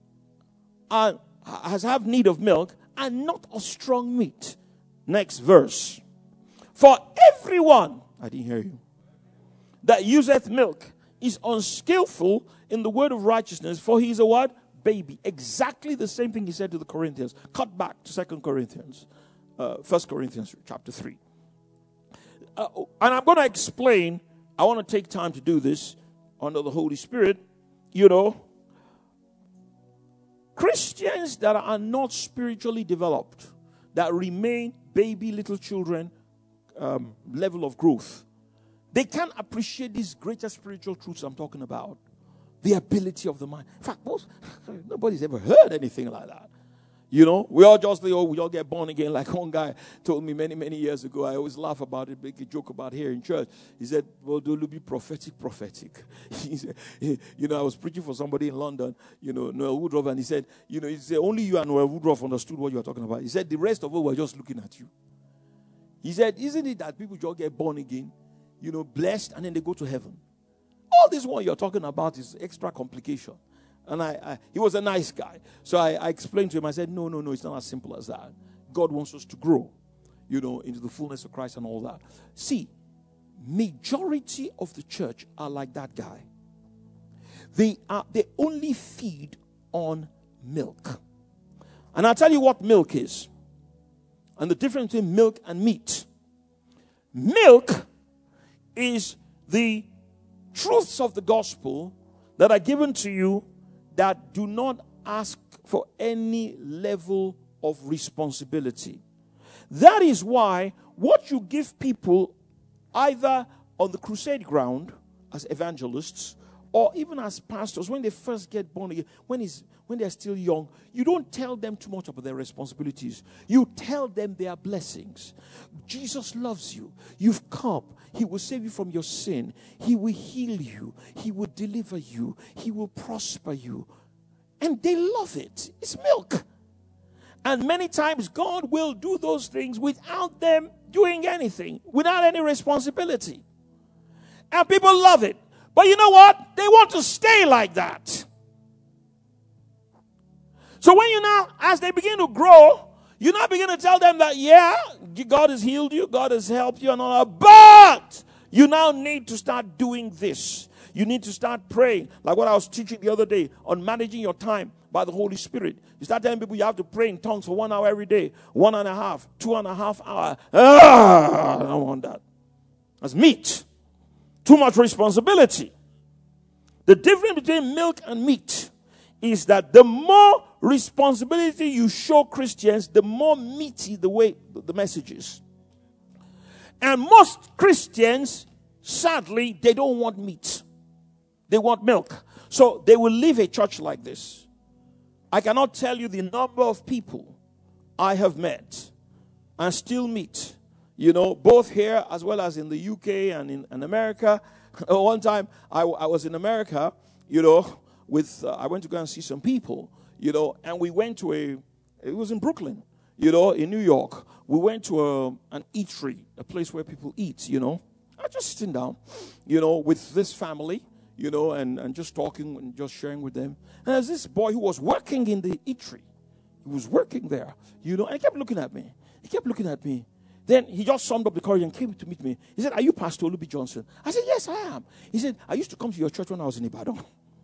have need of milk, and not of strong meat. Next verse. For everyone, I didn't hear you, that useth milk is unskillful in the word of righteousness, for he is a what? Baby. Exactly the same thing he said to the Corinthians. Cut back to 2 Corinthians. 1 Corinthians chapter 3. And I'm going to explain. I want to take time to do this under the Holy Spirit. Christians that are not spiritually developed, that remain baby little children level of growth, they can't appreciate these greater spiritual truths I'm talking about. The ability of the mind. In fact, nobody's ever heard anything like that. We all just we all get born again. Like one guy told me many, many years ago. I always laugh about it, make a joke about here in church. He said, well, do be prophetic. He said, I was preaching for somebody in London, Noel Woodruff, and he said, only you and Noel Woodruff understood what you were talking about. He said, the rest of us were just looking at you. He said, isn't it that people just get born again, blessed, and then they go to heaven? All this one you're talking about is extra complication. And he was a nice guy. So I explained to him, I said, no, it's not as simple as that. God wants us to grow, into the fullness of Christ and all that. See, majority of the church are like that guy. They only feed on milk. And I'll tell you what milk is. And the difference between milk and meat. Milk is the truths of the gospel that are given to you that do not ask for any level of responsibility. That is why what you give people, either on the crusade ground as evangelists or even as pastors, when they first get born again, when they're still young, you don't tell them too much about their responsibilities. You tell them their blessings. Jesus loves you. You've come. He will save you from your sin. He will heal you. He will deliver you. He will prosper you. And they love it. It's milk. And many times God will do those things without them doing anything, without any responsibility. And people love it. But you know what? They want to stay like that. So when you now, as they begin to grow, you now begin to tell them that, yeah, God has healed you, God has helped you and all that, but you now need to start doing this. You need to start praying, like what I was teaching the other day on managing your time by the Holy Spirit. You start telling people you have to pray in tongues for 1 hour every day, 1.5, 2.5 hours. I don't want that. That's meat. Too much responsibility. The difference between milk and meat is that the more responsibility you show Christians, the more meaty the message is. And most Christians, sadly, they don't want meat. They want milk. So they will leave a church like this. I cannot tell you the number of people I have met and still meet, both here as well as in the UK and in America. One time I was in America, I went to go and see some people, and we went to it was in Brooklyn, in New York. We went to an eatery, a place where people eat, I just sitting down, with this family, and just talking and just sharing with them. And there's this boy who was working in the eatery. He was working there, and he kept looking at me. Then he just summed up the courage and came to meet me. He said, "Are you Pastor Olubi Johnson?" I said, "Yes, I am." He said, "I used to come to your church when I was in Ibadan."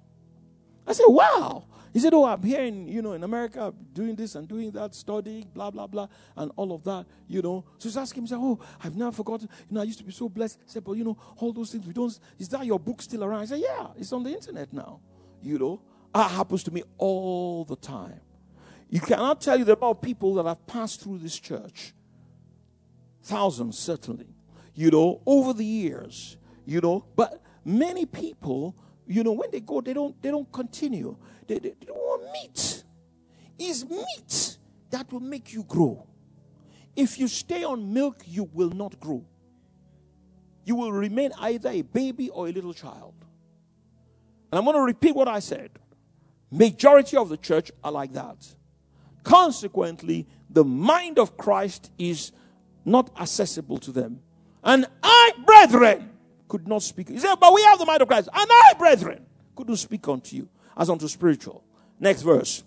I said, "Wow." He said, "Oh, I'm here in America doing this and doing that, studying, blah, blah, blah, and all of that, So he's asking me, he said, "Oh, I've never forgotten. I used to be so blessed." He said, "But, all those things we don't, is that your book still around?" I said, "Yeah, it's on the internet now." That happens to me all the time. You cannot tell you the amount of people that have passed through this church. Thousands, certainly, over the years, but many people, when they go, they don't continue. They don't want meat. It's meat that will make you grow. If you stay on milk, you will not grow. You will remain either a baby or a little child. And I'm going to repeat what I said. Majority of the church are like that. Consequently, the mind of Christ is not accessible to them. And I, brethren, could not speak. He said, "But we have the mind of Christ. And I, brethren, couldn't speak unto you as unto spiritual." Next verse.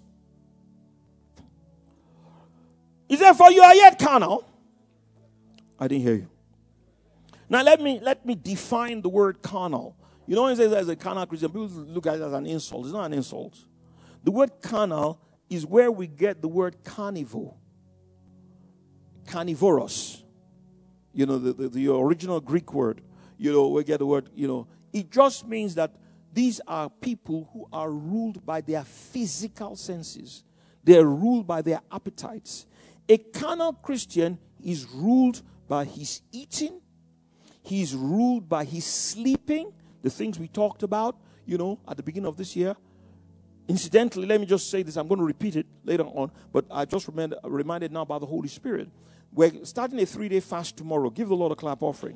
He said, "For you are yet carnal." I didn't hear you. Now let me define the word carnal. When it says as a carnal Christian, people look at it as an insult. It's not an insult. The word carnal is where we get the word carnivore. Carnivorous. The original Greek word. We get the word, it just means that these are people who are ruled by their physical senses. They're ruled by their appetites. A carnal Christian is ruled by his eating. He's ruled by his sleeping. The things we talked about, at the beginning of this year. Incidentally, let me just say this. I'm going to repeat it later on. But I just reminded now by the Holy Spirit. We're starting a 3-day fast tomorrow. Give the Lord a clap offering.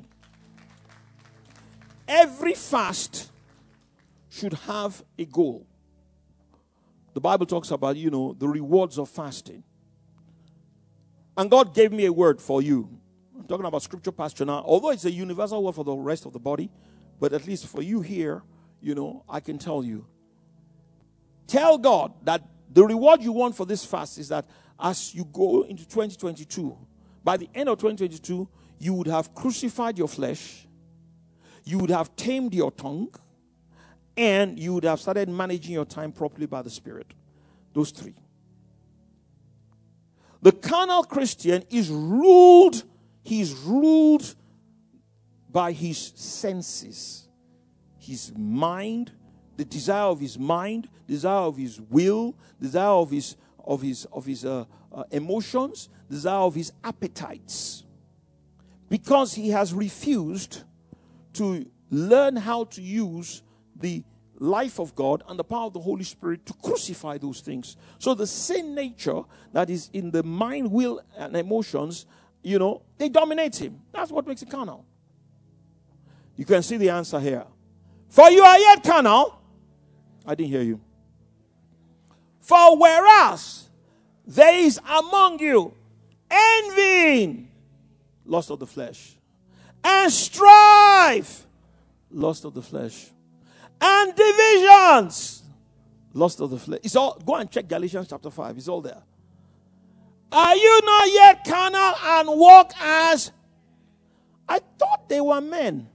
Every fast should have a goal. The Bible talks about, the rewards of fasting. And God gave me a word for you. I'm talking about scripture pasture now. Although it's a universal word for the rest of the body, but at least for you here, I can tell you. Tell God that the reward you want for this fast is that as you go into 2022, by the end of 2022, you would have crucified your flesh, you would have tamed your tongue, and you would have started managing your time properly by the Spirit. Those three. The carnal Christian is ruled, he's ruled by his senses, his mind, the desire of his mind, desire of his will, desire of his emotions, desire of his appetites. Because he has refused to learn how to use the life of God and the power of the Holy Spirit to crucify those things. So the sin nature that is in the mind, will, and emotions, they dominate him. That's what makes it carnal. You can see the answer here. For you are yet carnal. I didn't hear you. For whereas there is among you envying, lust of the flesh, and strife, lust of the flesh, and divisions, lust of the flesh. It's all. Go and check Galatians chapter 5. It's all there. Are you not yet carnal and walk as? I thought they were men.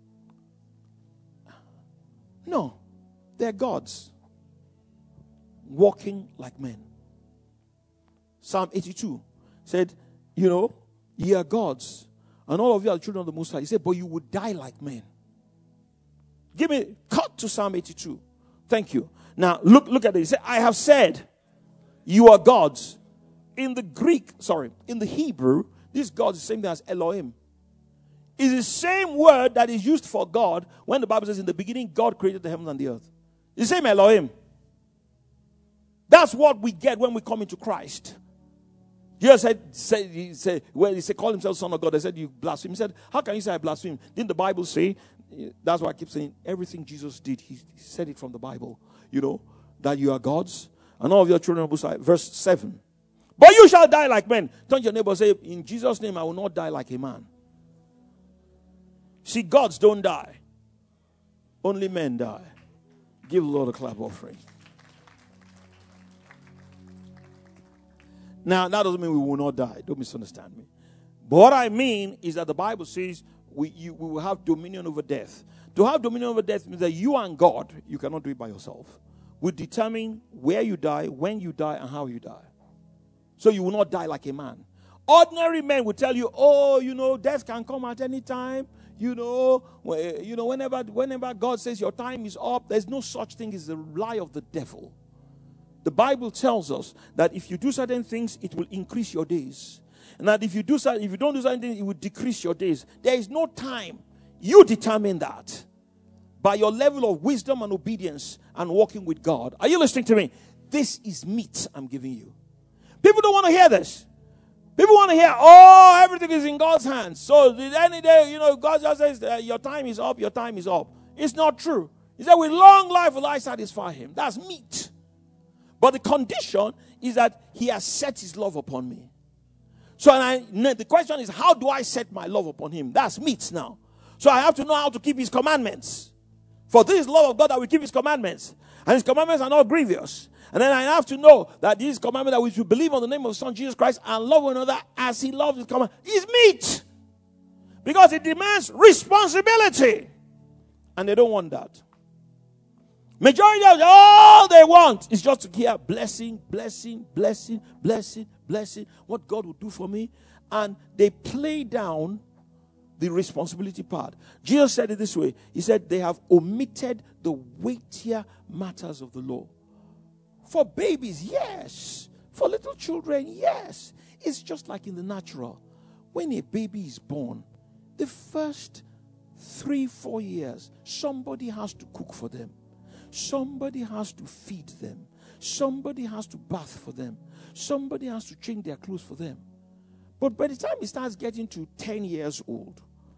No, they're gods walking like men. Psalm 82 said, ye are gods, and all of you are children of the Most High. He said, but you would die like men. Give me, cut to Psalm 82. Thank you. Now, look at it. He said, I have said, you are gods. In the Hebrew, this God is the same thing as Elohim. It's the same word that is used for God when the Bible says, in the beginning, God created the heavens and the earth. It's the same Elohim. That's what we get when we come into Christ. Jesus said, when he said, call himself Son of God, they said, you blaspheme. He said, how can you say I blaspheme? Didn't the Bible say, that's why I keep saying, everything Jesus did, he said it from the Bible, that you are gods, and all of your children will die. Verse 7. But you shall die like men. Turn to your neighbor and say, in Jesus' name, I will not die like a man. See, gods don't die. Only men die. Give the Lord a clap offering. Now, that doesn't mean we will not die. Don't misunderstand me. But what I mean is that the Bible says we will have dominion over death. To have dominion over death means that you and God, you cannot do it by yourself, will determine where you die, when you die, and how you die. So you will not die like a man. Ordinary men will tell you, death can come at any time. Whenever God says your time is up, there's no such thing as the lie of the devil. The Bible tells us that if you do certain things, it will increase your days. And that if you don't do certain things, it will decrease your days. There is no time. You determine that by your level of wisdom and obedience and walking with God. Are you listening to me? This is meat I'm giving you. People don't want to hear this. People want to hear, everything is in God's hands. So any day, God just says, your time is up, your time is up. It's not true. He said, with long life will I satisfy him. That's meat. But the condition is that he has set his love upon me. So the question is, how do I set my love upon him? That's meat now. So I have to know how to keep his commandments. For this is love of God that we keep his commandments. And his commandments are not grievous. And then I have to know that this commandment that we should believe on the name of the Son Jesus Christ and love one another as he loves his commandment is meat. Because it demands responsibility. And they don't want that. Majority of all they want is just to hear blessing, blessing, blessing, blessing, blessing, what God will do for me. And they play down the responsibility part. Jesus said it this way. He said, they have omitted the weightier matters of the law. For babies, yes. For little children, yes. It's just like in the natural. When a baby is born, the first 3-4 years, somebody has to cook for them. Somebody has to feed them. Somebody has to bath for them. Somebody has to change their clothes for them. But by the time he starts getting to 10 years old,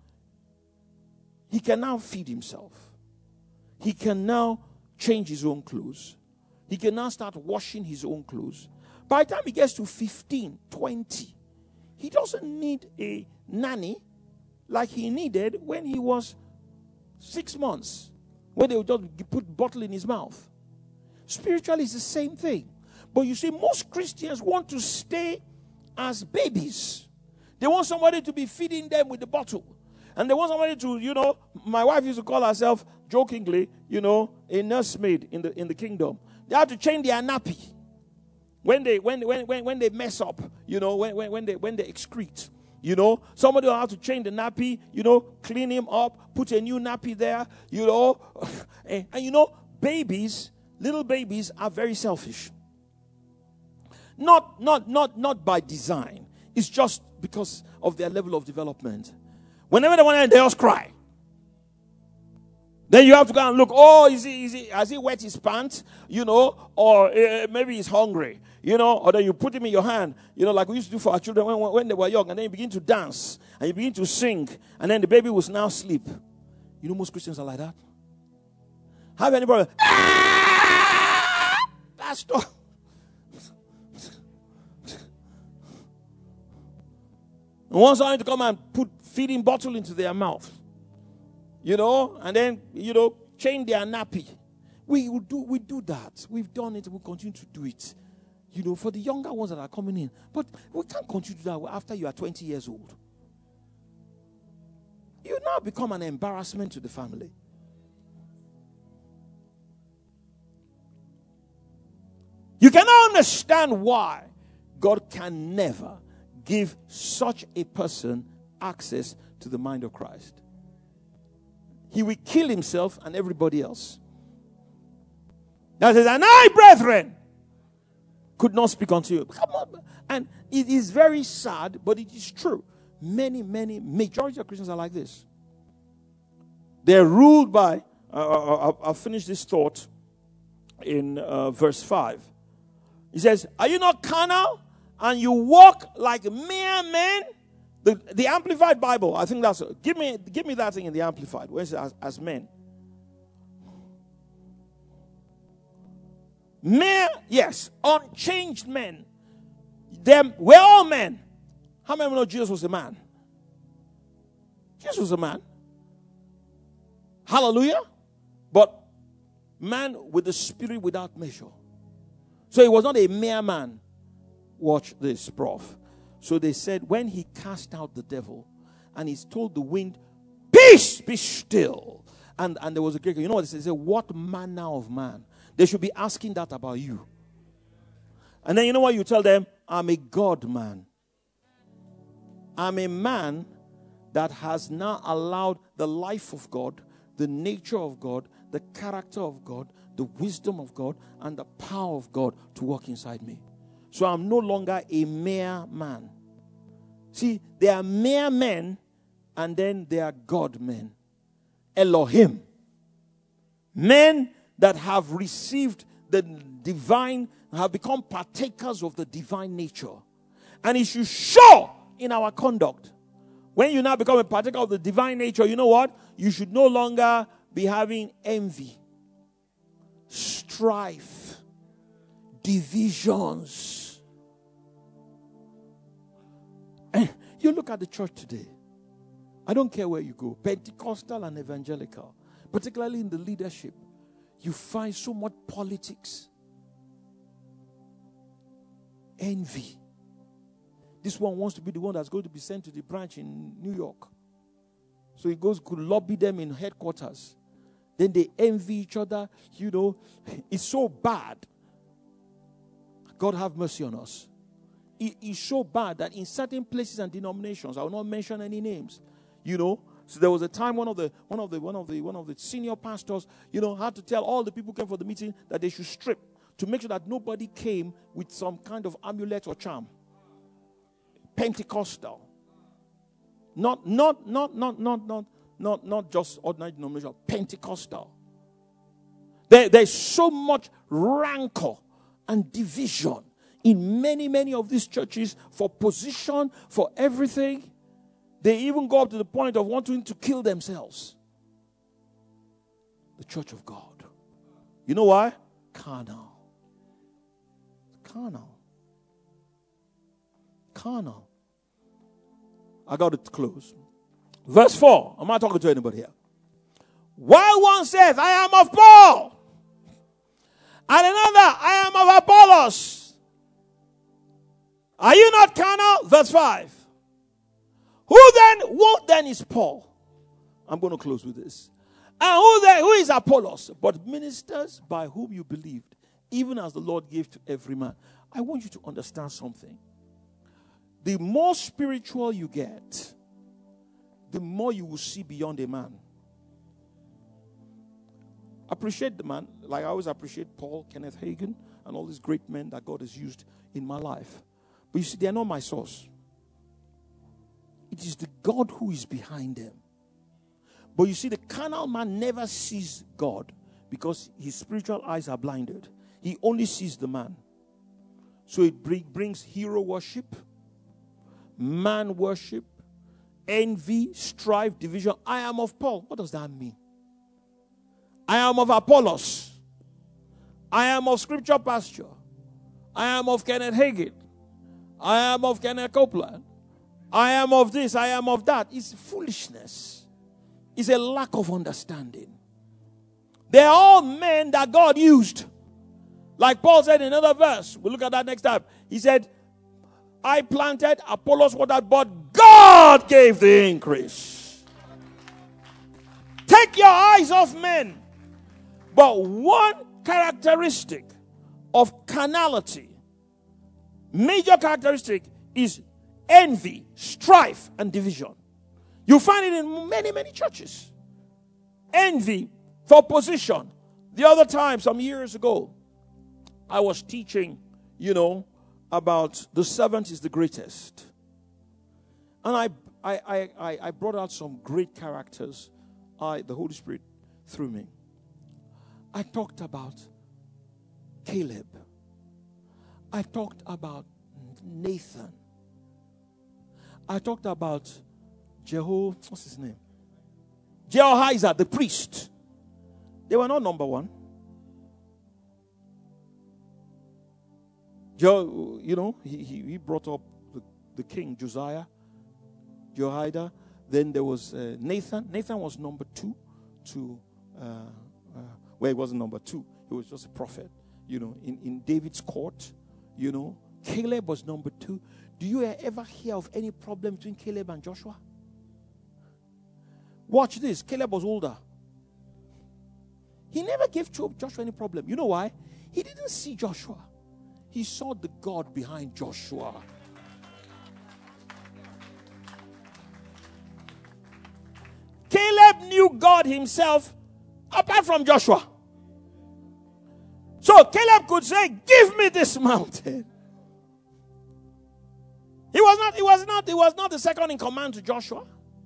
he can now feed himself. He can now change his own clothes. He can now start washing his own clothes. By the time he gets to 15, 20, he doesn't need a nanny like he needed when he was 6 months, when they would just put bottle in his mouth. Spiritually, it's the same thing. But you see, most Christians want to stay as babies. They want somebody to be feeding them with the bottle. And they want somebody to, my wife used to call herself, jokingly, a nursemaid in the kingdom. They have to change their nappy when they mess up, when they excrete. Somebody will have to change the nappy, clean him up, put a new nappy there, and babies, little babies are very selfish. Not by design. It's just because of their level of development. Whenever they want to, they just cry. Then you have to go and look. Oh, has he wet his pants? Or maybe he's hungry. Or then you put him in your hand. Like we used to do for our children when they were young. And then you begin to dance. And you begin to sing. And then the baby will now sleep. Most Christians are like that. Have anybody? Pastor. And want someone to come and put feeding bottle into their mouth. And then, change their nappy. We do that. We've done it. We'll continue to do it. For the younger ones that are coming in. But we can't continue to do that after you are 20 years old. You now become an embarrassment to the family. You cannot understand why God can never give such a person access to the mind of Christ. He will kill himself and everybody else. That says, and I, brethren, could not speak unto you. Come on. And it is very sad, but it is true. Majority of Christians are like this. They're ruled by, I'll finish this thought in verse 5. He says, are you not carnal and you walk like mere men? The Amplified Bible, I think that's, give me that thing in the Amplified. Where's it as men? Mere, yes, unchanged men. We're all men. How many know Jesus was a man? Jesus was a man. Hallelujah. But man with the spirit without measure. So he was not a mere man. Watch this, prof. So they said when he cast out the devil and he's told the wind, peace, be still. And there was a great, you know what they said? What manner of man? They should be asking that about you. And then you know what you tell them? I'm a God man. I'm a man that has now allowed the life of God, the nature of God, the character of God, the wisdom of God, and the power of God to work inside me. So I'm no longer a mere man. See, they are mere men, and then they are God men. Elohim. Men that have received the divine, have become partakers of the divine nature. And it should show in our conduct. When you now become a partaker of the divine nature, you know what? You should no longer be having envy, strife, divisions. And you look at the church today. I don't care where you go, Pentecostal and evangelical, particularly in the leadership, you find so much politics, envy. This one wants to be the one that's going to be sent to the branch in New York. So he could lobby them in headquarters. Then they envy each other. It's so bad. God have mercy on us. It is so bad that in certain places and denominations, I will not mention any names, so there was a time one of the senior pastors, had to tell all the people who came for the meeting that they should strip to make sure that nobody came with some kind of amulet or charm. Pentecostal. Not just ordinary denomination, Pentecostal. There's so much rancor and division in many of these churches for position, for everything. They even go up to the point of wanting to kill themselves. The church of God. You know why? Carnal. I got to close. Verse 4. I'm not talking to anybody here. While one says, I am of Paul, and another, I am of Apollos. Are you not carnal? Verse 5. What then is Paul? I'm going to close with this. And who is Apollos? But ministers by whom you believed, even as the Lord gave to every man. I want you to understand something. The more spiritual you get, the more you will see beyond a man. Appreciate the man. Like I always appreciate Paul, Kenneth Hagin, and all these great men that God has used in my life. But you see, they are not my source. It is the God who is behind them. But you see, the carnal man never sees God because his spiritual eyes are blinded. He only sees the man. So it brings hero worship, man worship, envy, strife, division. I am of Paul. What does that mean? I am of Apollos. I am of Scripture Pasture. I am of Kenneth Hagin. I am of Kenneth Copeland. I am of this. I am of that. It's foolishness. It's a lack of understanding. They're all men that God used. Like Paul said in another verse. We'll look at that next time. He said, I planted, Apollos watered, but God gave the increase. Take your eyes off men. But one characteristic of carnality, major characteristic, is envy, strife, and division. You find it in many, many churches. Envy for position. The other time, some years ago, I was teaching, about the servant is the greatest. And I brought out some great characters. The Holy Spirit through me. I talked about Caleb. I talked about Nathan. I talked about what's his name? Jehoiada, the priest. They were not number one. He brought up the king, Josiah, Jehoiada. Then there was Nathan. Nathan was number two to, he wasn't number two. He was just a prophet, in David's court, Caleb was number two. Do you ever hear of any problem between Caleb and Joshua? Watch this. Caleb was older. He never gave Joshua any problem. You know why? He didn't see Joshua. He saw the God behind Joshua. Caleb knew God himself apart from Joshua. So Caleb could say, give me this mountain. He was not the second in command to Joshua.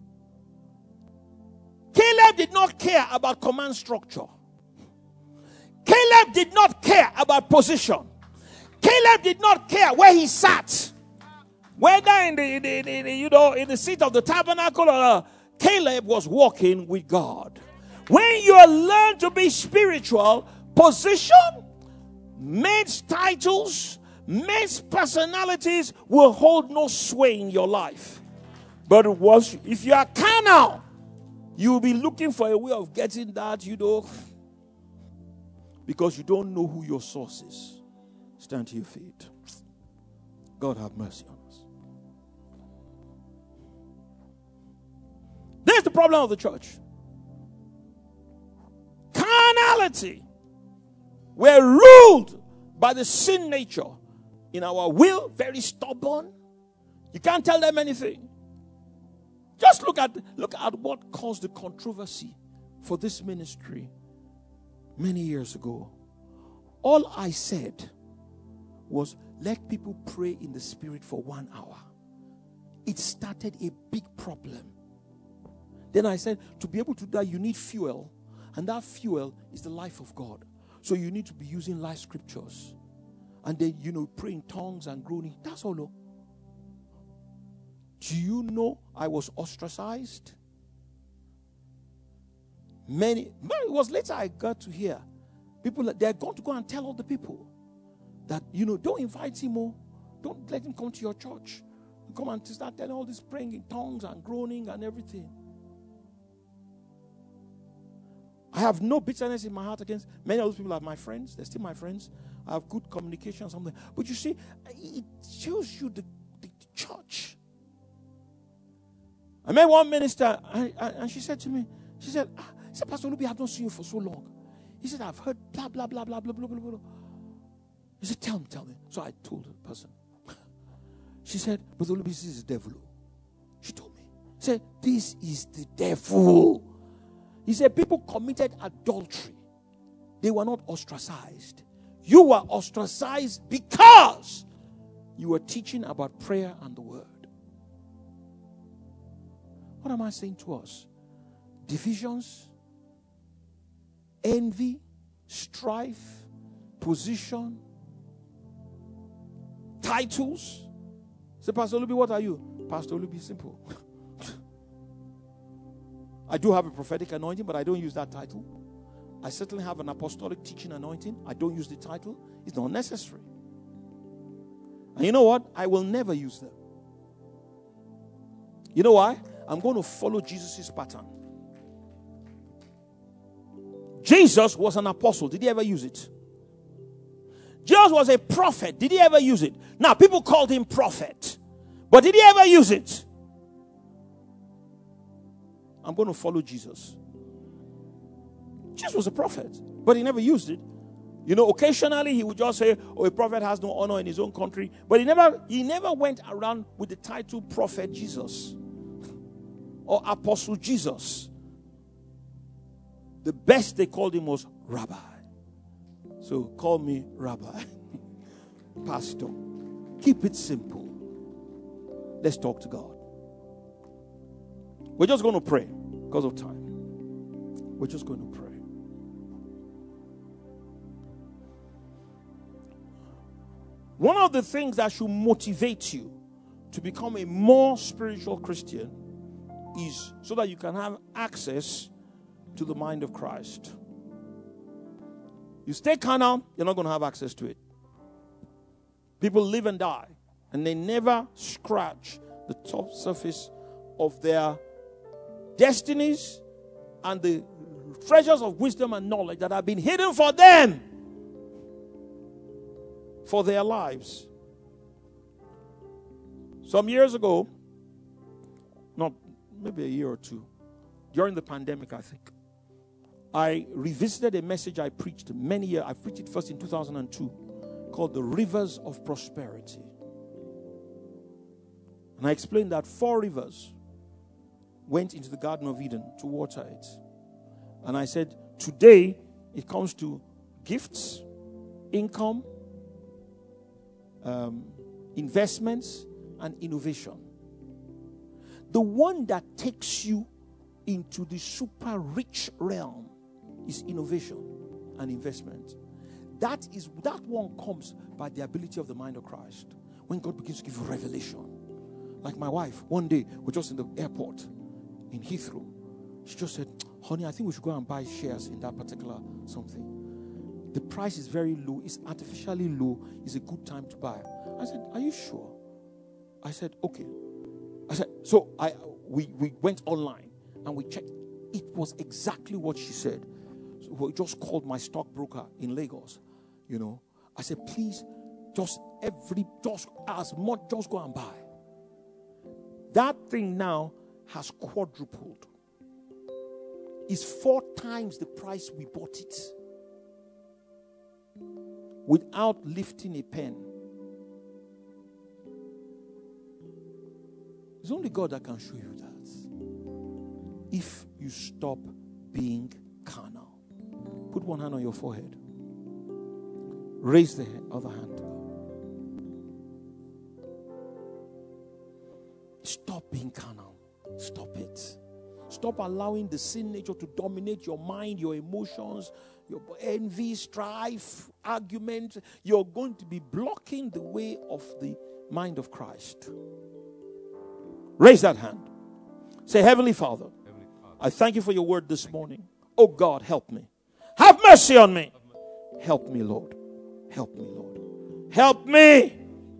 Caleb did not care about command structure. Caleb did not care about position. Caleb did not care where he sat. Whether in the seat of the tabernacle or Caleb was walking with God. When you learn to be spiritual, position, men's titles, men's personalities will hold no sway in your life. But if you are carnal, you will be looking for a way of getting that, because you don't know who your source is. Stand to your feet. God have mercy on us. There's the problem of the church. Carnality. We're ruled by the sin nature. In our will, very stubborn. You can't tell them anything. Just look at what caused the controversy for this ministry many years ago. All I said was, let people pray in the spirit for 1 hour. It started a big problem. Then I said, to be able to do that, you need fuel. And that fuel is the life of God. So you need to be using life scriptures. And then, pray in tongues and groaning. That's all. No. Do you know I was ostracized? It was later I got to hear. People, they're going to go and tell all the people that, don't invite him more. Don't let him come to your church. Come and start telling all this praying in tongues and groaning and everything. I have no bitterness in my heart against many of those people. Are my friends. They're still my friends. I have good communication or something. But you see, it shows you the church. I met one minister and she said to me, Pastor Olubi, I've not seen you for so long. He said, I've heard blah, blah, blah, blah, blah, blah, blah, blah. He said, tell me. So I told the person. She said, Brother Olubi, this is the devil. She told me. She said, this is the devil. He said, people committed adultery. They were not ostracized. You were ostracized because you were teaching about prayer and the word. What am I saying to us? Divisions, envy, strife, position, titles. Say, Pastor Olubi, what are you? Pastor Olubi, simple. I do have a prophetic anointing, but I don't use that title. I certainly have an apostolic teaching anointing. I don't use the title. It's not necessary. And you know what? I will never use them. You know why? I'm going to follow Jesus' pattern. Jesus was an apostle. Did he ever use it? Jesus was a prophet. Did he ever use it? Now, people called him prophet. But did he ever use it? I'm going to follow Jesus. Jesus was a prophet, but he never used it. You know, occasionally he would just say, oh, a prophet has no honor in his own country. But he never went around with the title Prophet Jesus or Apostle Jesus. The best they called him was Rabbi. So call me Rabbi. Pastor. Keep it simple. Let's talk to God. We're just going to pray because of time. We're just going to pray. One of the things that should motivate you to become a more spiritual Christian is so that you can have access to the mind of Christ. You stay carnal, you're not going to have access to it. People live and die, and they never scratch the top surface of their destinies and the treasures of wisdom and knowledge that have been hidden for them, for their lives. Some years ago, not maybe a year or two, during the pandemic, I think, I revisited a message I preached many years. I preached it first in 2002, called The Rivers of Prosperity. And I explained that 4 rivers went into the Garden of Eden to water it. And I said, today it comes to gifts, income, investments, and innovation. The one that takes you into the super rich realm is innovation and investment. That one comes by the ability of the mind of Christ. When God begins to give you revelation. Like my wife, one day, we're just in the airport in Heathrow. She just said, honey, I think we should go and buy shares in that particular something. The price is very low. It's artificially low. It's a good time to buy. I said, are you sure? I said, okay. I said, so we went online and we checked. It was exactly what she said. So we just called my stockbroker in Lagos. You know, I said, please, just as much, just go and buy. That thing now has quadrupled. It's 4 times the price we bought it. Without lifting a pen. It's only God that can show you that. If you stop being carnal. Put one hand on your forehead. Raise the other hand to God. Stop being carnal. Stop it. Stop allowing the sin nature to dominate your mind, your emotions, your envy, strife, argument. You're going to be blocking the way of the mind of Christ. Raise that hand. Say, Heavenly Father, I thank you for your word this morning. Oh God, help me. Have mercy on me. Help me, Lord. Help me, Lord. Help me.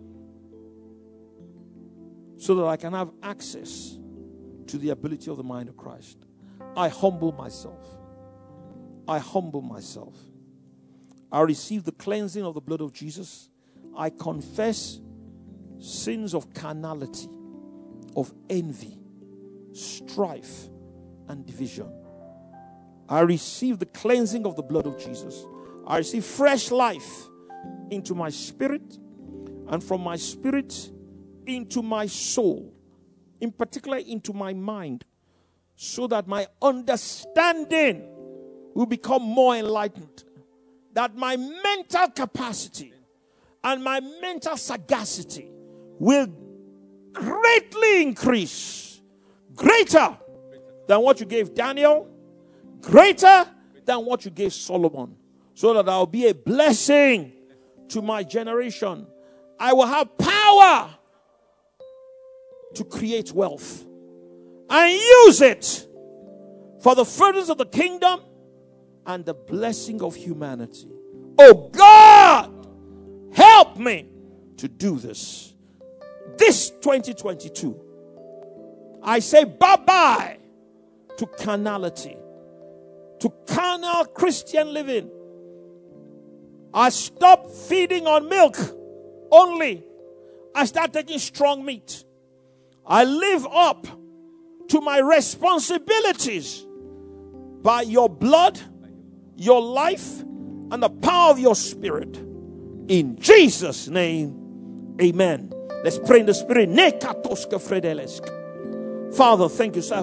So that I can have access to the ability of the mind of Christ. I humble myself. I humble myself. I receive the cleansing of the blood of Jesus. I confess sins of carnality, of envy, strife, and division. I receive the cleansing of the blood of Jesus. I receive fresh life into my spirit, and from my spirit into my soul, in particular into my mind, so that my understanding will become more enlightened, that my mental capacity and my mental sagacity will greatly increase, greater than what you gave Daniel, greater than what you gave Solomon, so that I'll be a blessing to my generation. I will have power to create wealth and use it for the furtherance of the kingdom and the blessing of humanity. Oh God, help me to do this. This 2022, I say bye-bye to carnality, to carnal Christian living. I stop feeding on milk only. I start taking strong meat. I live up to my responsibilities by your blood, your life, and the power of your spirit. In Jesus' name, amen. Let's pray in the spirit. Father, thank you.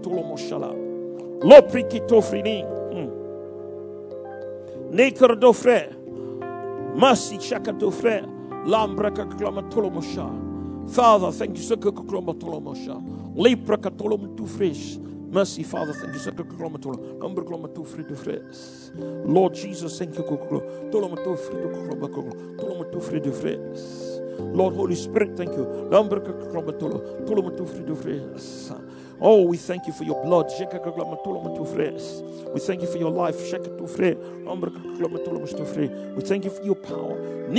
Father, thank you. Mercy, Father, thank you. Lord Jesus, thank you. Lord Holy Spirit, thank you. Oh, we thank you for your blood. We thank you for your life. We thank you for your power.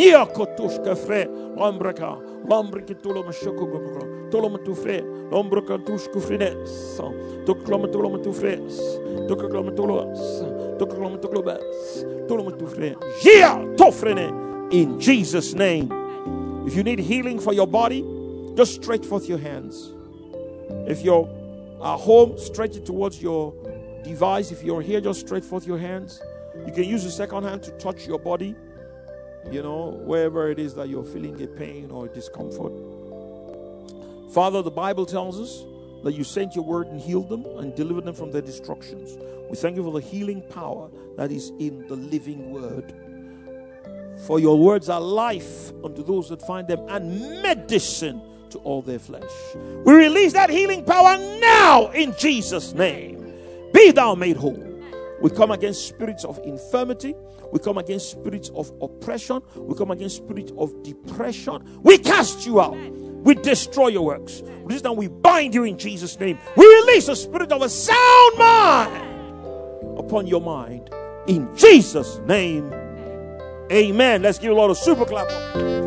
In Jesus' name. If you need healing for your body, just stretch forth your hands. If you're at home, stretch it towards your device. If you're here, just stretch forth your hands. You can use the second hand to touch your body, wherever it is that you're feeling a pain or a discomfort. Father, the Bible tells us that you sent your word and healed them and delivered them from their destructions. We thank you for the healing power that is in the living word. For your words are life unto those that find them and medicine to all their flesh. We release that healing power now in Jesus' name. Be thou made whole. We come against spirits of infirmity. We come against spirits of oppression. We come against spirits of depression. We cast you out. We destroy your works. This time we bind you in Jesus' name. We release a spirit of a sound mind upon your mind. In Jesus' name. Amen. Let's give a lot of super clap.